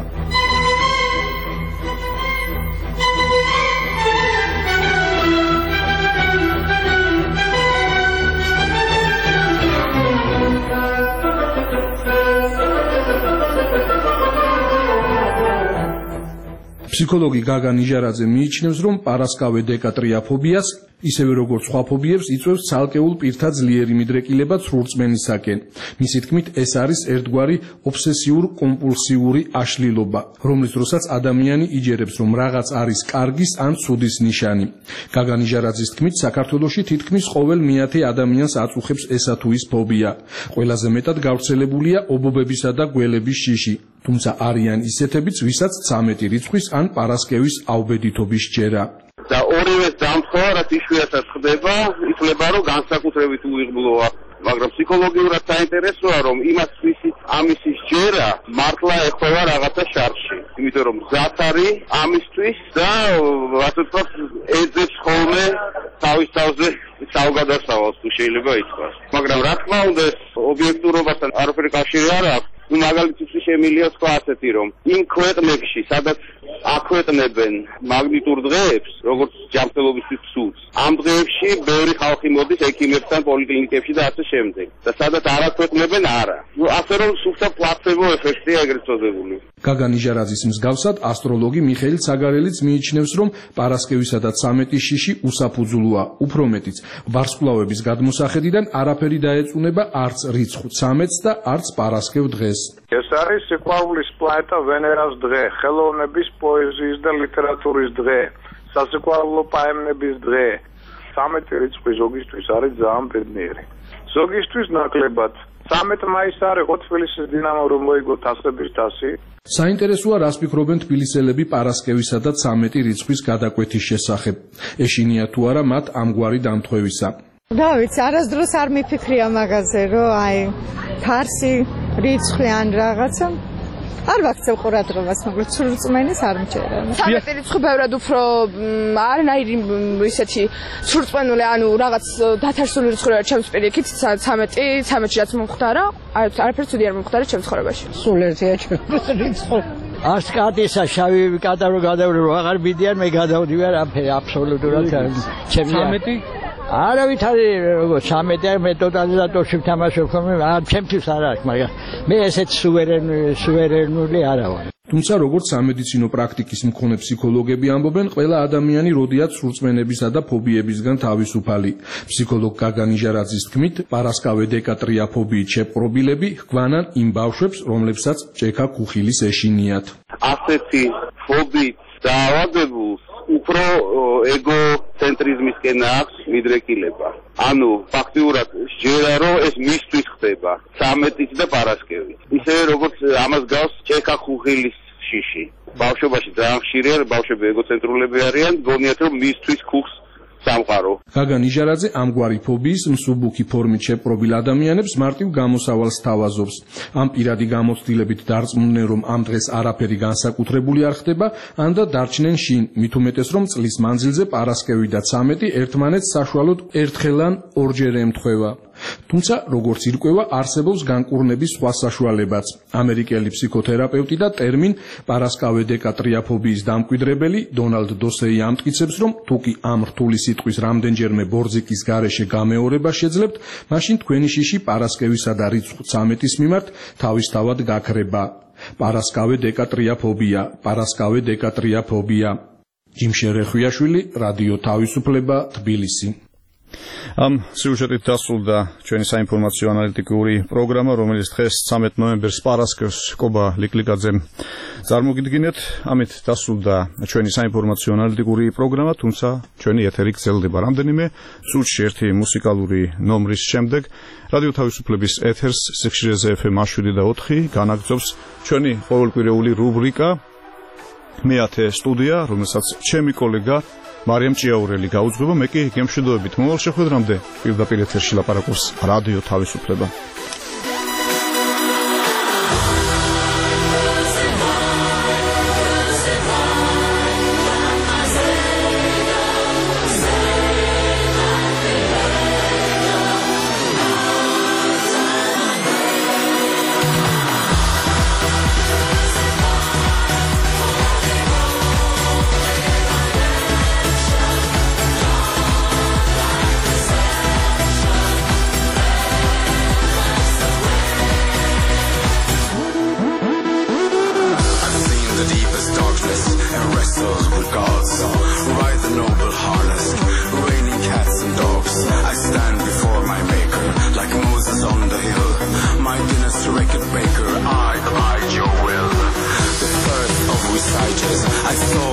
ფსიქოლოგი გაგა ნიჟარაძე მიიჩნევს, რომ პარასკავე დეკატრიაფობიას, ისევე როგორც სხვა ფობიებს, იწვევს ცალკეულ პირთა ძლიერი მიდრეკილება ცრურწმენისაკენ. მისი თქმით, ეს არის ერთგვარი ობსესიურ-კომპულსიური აშლილობა, რომლის დროსაც ადამიანი იჯერებს, რომ რაღაც არის კარგის ან ცუდის ნიშანი. გაგა ნიჟარაძის თქმით, საქართველოში თითქმის ყოველ მეათე ადამიანს აწუხებს ესა თუ ის ფობია. ყველაზე მეტად გავრცელებულია ობობებისა და გველების შიში. თუმცა არიან ისეთებიც, ვისაც ცამეტი რიცხვის ან პარასკევის აუბედითობის ჯერა. და ორივეს დამთხოვა, რაც იშვიათად ხდება, ითვლება, რომ განსაკუთრებით უიღბლოა. მაგრამ ფსიქოლოგიურად საინტერესოა, რომ იმას ვისიც ამისის ჯერა მართლა ეხება რაღაცა შარში. იმიტომ რომ გზაც არის ამისთვის და ასე ვთქვათ, ეძებს ხოლმე თავის თავზე საუგადასავალს თუ შეიძლება ითქვას. მაგრამ რა თქმა უნდა, ობიექტურობასთან არაფერი კავშირი არ აქვს. მაგალითად შემიძლია თქვა ასეთი, რომ იმ ქვეყნებში, სადაც აქვეყნებენ მაგნიტურ დღეებს, როგორც ჯანმრთელობისთვის ცუდს, ამ დღეებში ბევრი ხალხი მოდის ექიმებთან, პოლიკლინიკებში და ასე შემდეგ. და სადაც არ აქვეყნებენ, არა. ნუ ასე რომ სუფთა პლაცებო ეფექტია ეგრეთ წოდებული. გაგა ნიჟარაძის მსგავსად ასტროლოგი მიხეილ ცაგარელიც მიიჩნევს, რომ პარასკევისა და ცამეტის შიში უსაფუძვლოა, უფრო მეტიც, ვარსკვლავების გადმოსახედიდან არაფერი დაეწუნება არც რიცხვ ცამეტს და არც პარასკევ დღეს. ეს არის სიყვარულის პლანეტა ვენერას დღე, ხელოვნების, პოეზიის და ლიტერატურის დღე, სასიყვარულო პაემნების დღე. ცამეტი რიცხვი ზოგისთვის არის ძალიან ბედნიერი. ზოგისთვის ნაკლებად. ცამეტი მაისი არ იყო თბილისის დინამო, რომ მოიგო თასების თასი. საინტერესოა, რას ფიქრობენ თბილისელები პარასკევისა და ცამეტი რიცხვის გადაკვეთის შესახებ. ეშინია თუ არა მათ ამგვარი დამთხოვისა. რა ვიცი, არასდროს არ მიფიქრია მაგაზე, რომ აი ფარსი რიცხვი ან რაღაცა არ ვაქცევ ყურადღებას, მაგრამ ცრურწმენის არ მჭერა. ცამეტი რიცხვი ბევრად უფრო არანაირი ისეთი ცრურწმენული, ანუ რაღაც დათარსული რიცხვი რა ჩემს პირიქით, ცამეტი, ცამეტში რაც მომხდარა, არაფერი ცუდი არ მომხდარა ჩემს ცხოვრებაში. სულ ერთია ჩემს რიცხვი. ასკატისა შავი კატა რო გადავრო აღარ მიდიან, მე გადავდივარ აფერი აბსოლუტურად ჩემი. ცამეტი არავითარი როგორც ცამეტი მე ტოტალიზატორში ვთამაშობ ხოლმე, ჩემთვის არ არის, მაგრამ მე ესეც სუვერენი სუვერენული არა ვარ. თუმცა როგორც სამედიცინო პრაქტიკის მქონე ფსიქოლოგები ამბობენ, ყველა ადამიანი როდია ცრურწმენებისა და ფობიებისგან თავისუფალი. ფსიქოლოგ გაგა ნიჟარაძის თქმით, პარასკავე დეკატრიაფობიით შეპყრობილები ჰგვანან იმ ბავშვებს, რომლებსაც ჭექა ქუხილის ეშინიათ. ასეთი ფობიით დაავადებულს უფრო ეგოცენტრიზმისკენ აქვს მიდრეკილება. ანუ ფაქტიურად შეერა რომ ეს მისთვის ხდება ცამეტით და პარასკევით. ისევე როგორც ამას გავს ჭექა-ხუხილის შიში. ბავშვობაში ძალიან ხშირია ბავშვები ეგოცენტრულები არიან, გონიათ რომ მისთვის ხუხს სამყარო. გაგა ნიჟარაძე ამგვარი ფობიის მსუბუქი ფორმით შეპრობილ ადამიანებს მარტივ გამოსავალს თავაზობს. ამ პირადი გამოცდილებით დარწმუნდნენ რომ ამ დღეს არაფერი განსაკუთრებული არ ხდება, ან და დარჩნენ შინ, მით უმეტეს რომ წლის მანძილზე პარასკევი და ცამეტი ერთმანეთს საშუალოდ ერთხელ ან ორჯერ ემთხვევა. თუმცა როგორც ირკვევა არსებობს განკურნების სხვა საშუალებაც. ამერიკელი ფსიქოთერაპევტი და ტერმინ პარასკავედეკატრიაფობიის დამკვიდრებელი დონალდ დოსეი ამტკიცებს, რომ თუკი ამ რთული სიტყვის რამდენჯერმე ბორძიკის გარეშე გამეორება შეძლებთ, მაშინ თქვენი შიში პარასკევისა და რიცხვ ცამეტის მიმართ თავისთავად გაქრება. პარასკავედეკატრიაფობია, პარასკავედეკატრიაფობია. ჯიმშე რეხვიაშვილი, რადიო თავისუფლება, თბილისი. ამ სიუჟეტით დასრულდა ჩვენი საინფორმაციო ანალიტიკური პროგრამა, რომელიც დღეს ცამეტ ნოემბერს პარასკევს კობა ლიკლიკაძემ წარმოგიდგინეთ. ამით დასრულდა ჩვენი საინფორმაციო ანალიტიკური პროგრამა, თუმცა ჩვენი ეთერი გრძელდება რამდენიმე წუთში ერთი მუსიკალური ნომრის შემდეგ. რადიო თავისუფლების ეთერს სიხშირეზე ეფ ემ შვიდ და ოთხი განაგრძობს ჩვენი ყოველკვირეული რუბრიკა მეათე სტუდია, რომელსაც ჩემი კოლეგა მარიამ ჭიაურელი გაუძღვება. მე კი გემშვიდობებით მომავალ შეხვედრამდე პირდაპირ ეთერში ლაპარაკობს რადიო თავისუფლება. I saw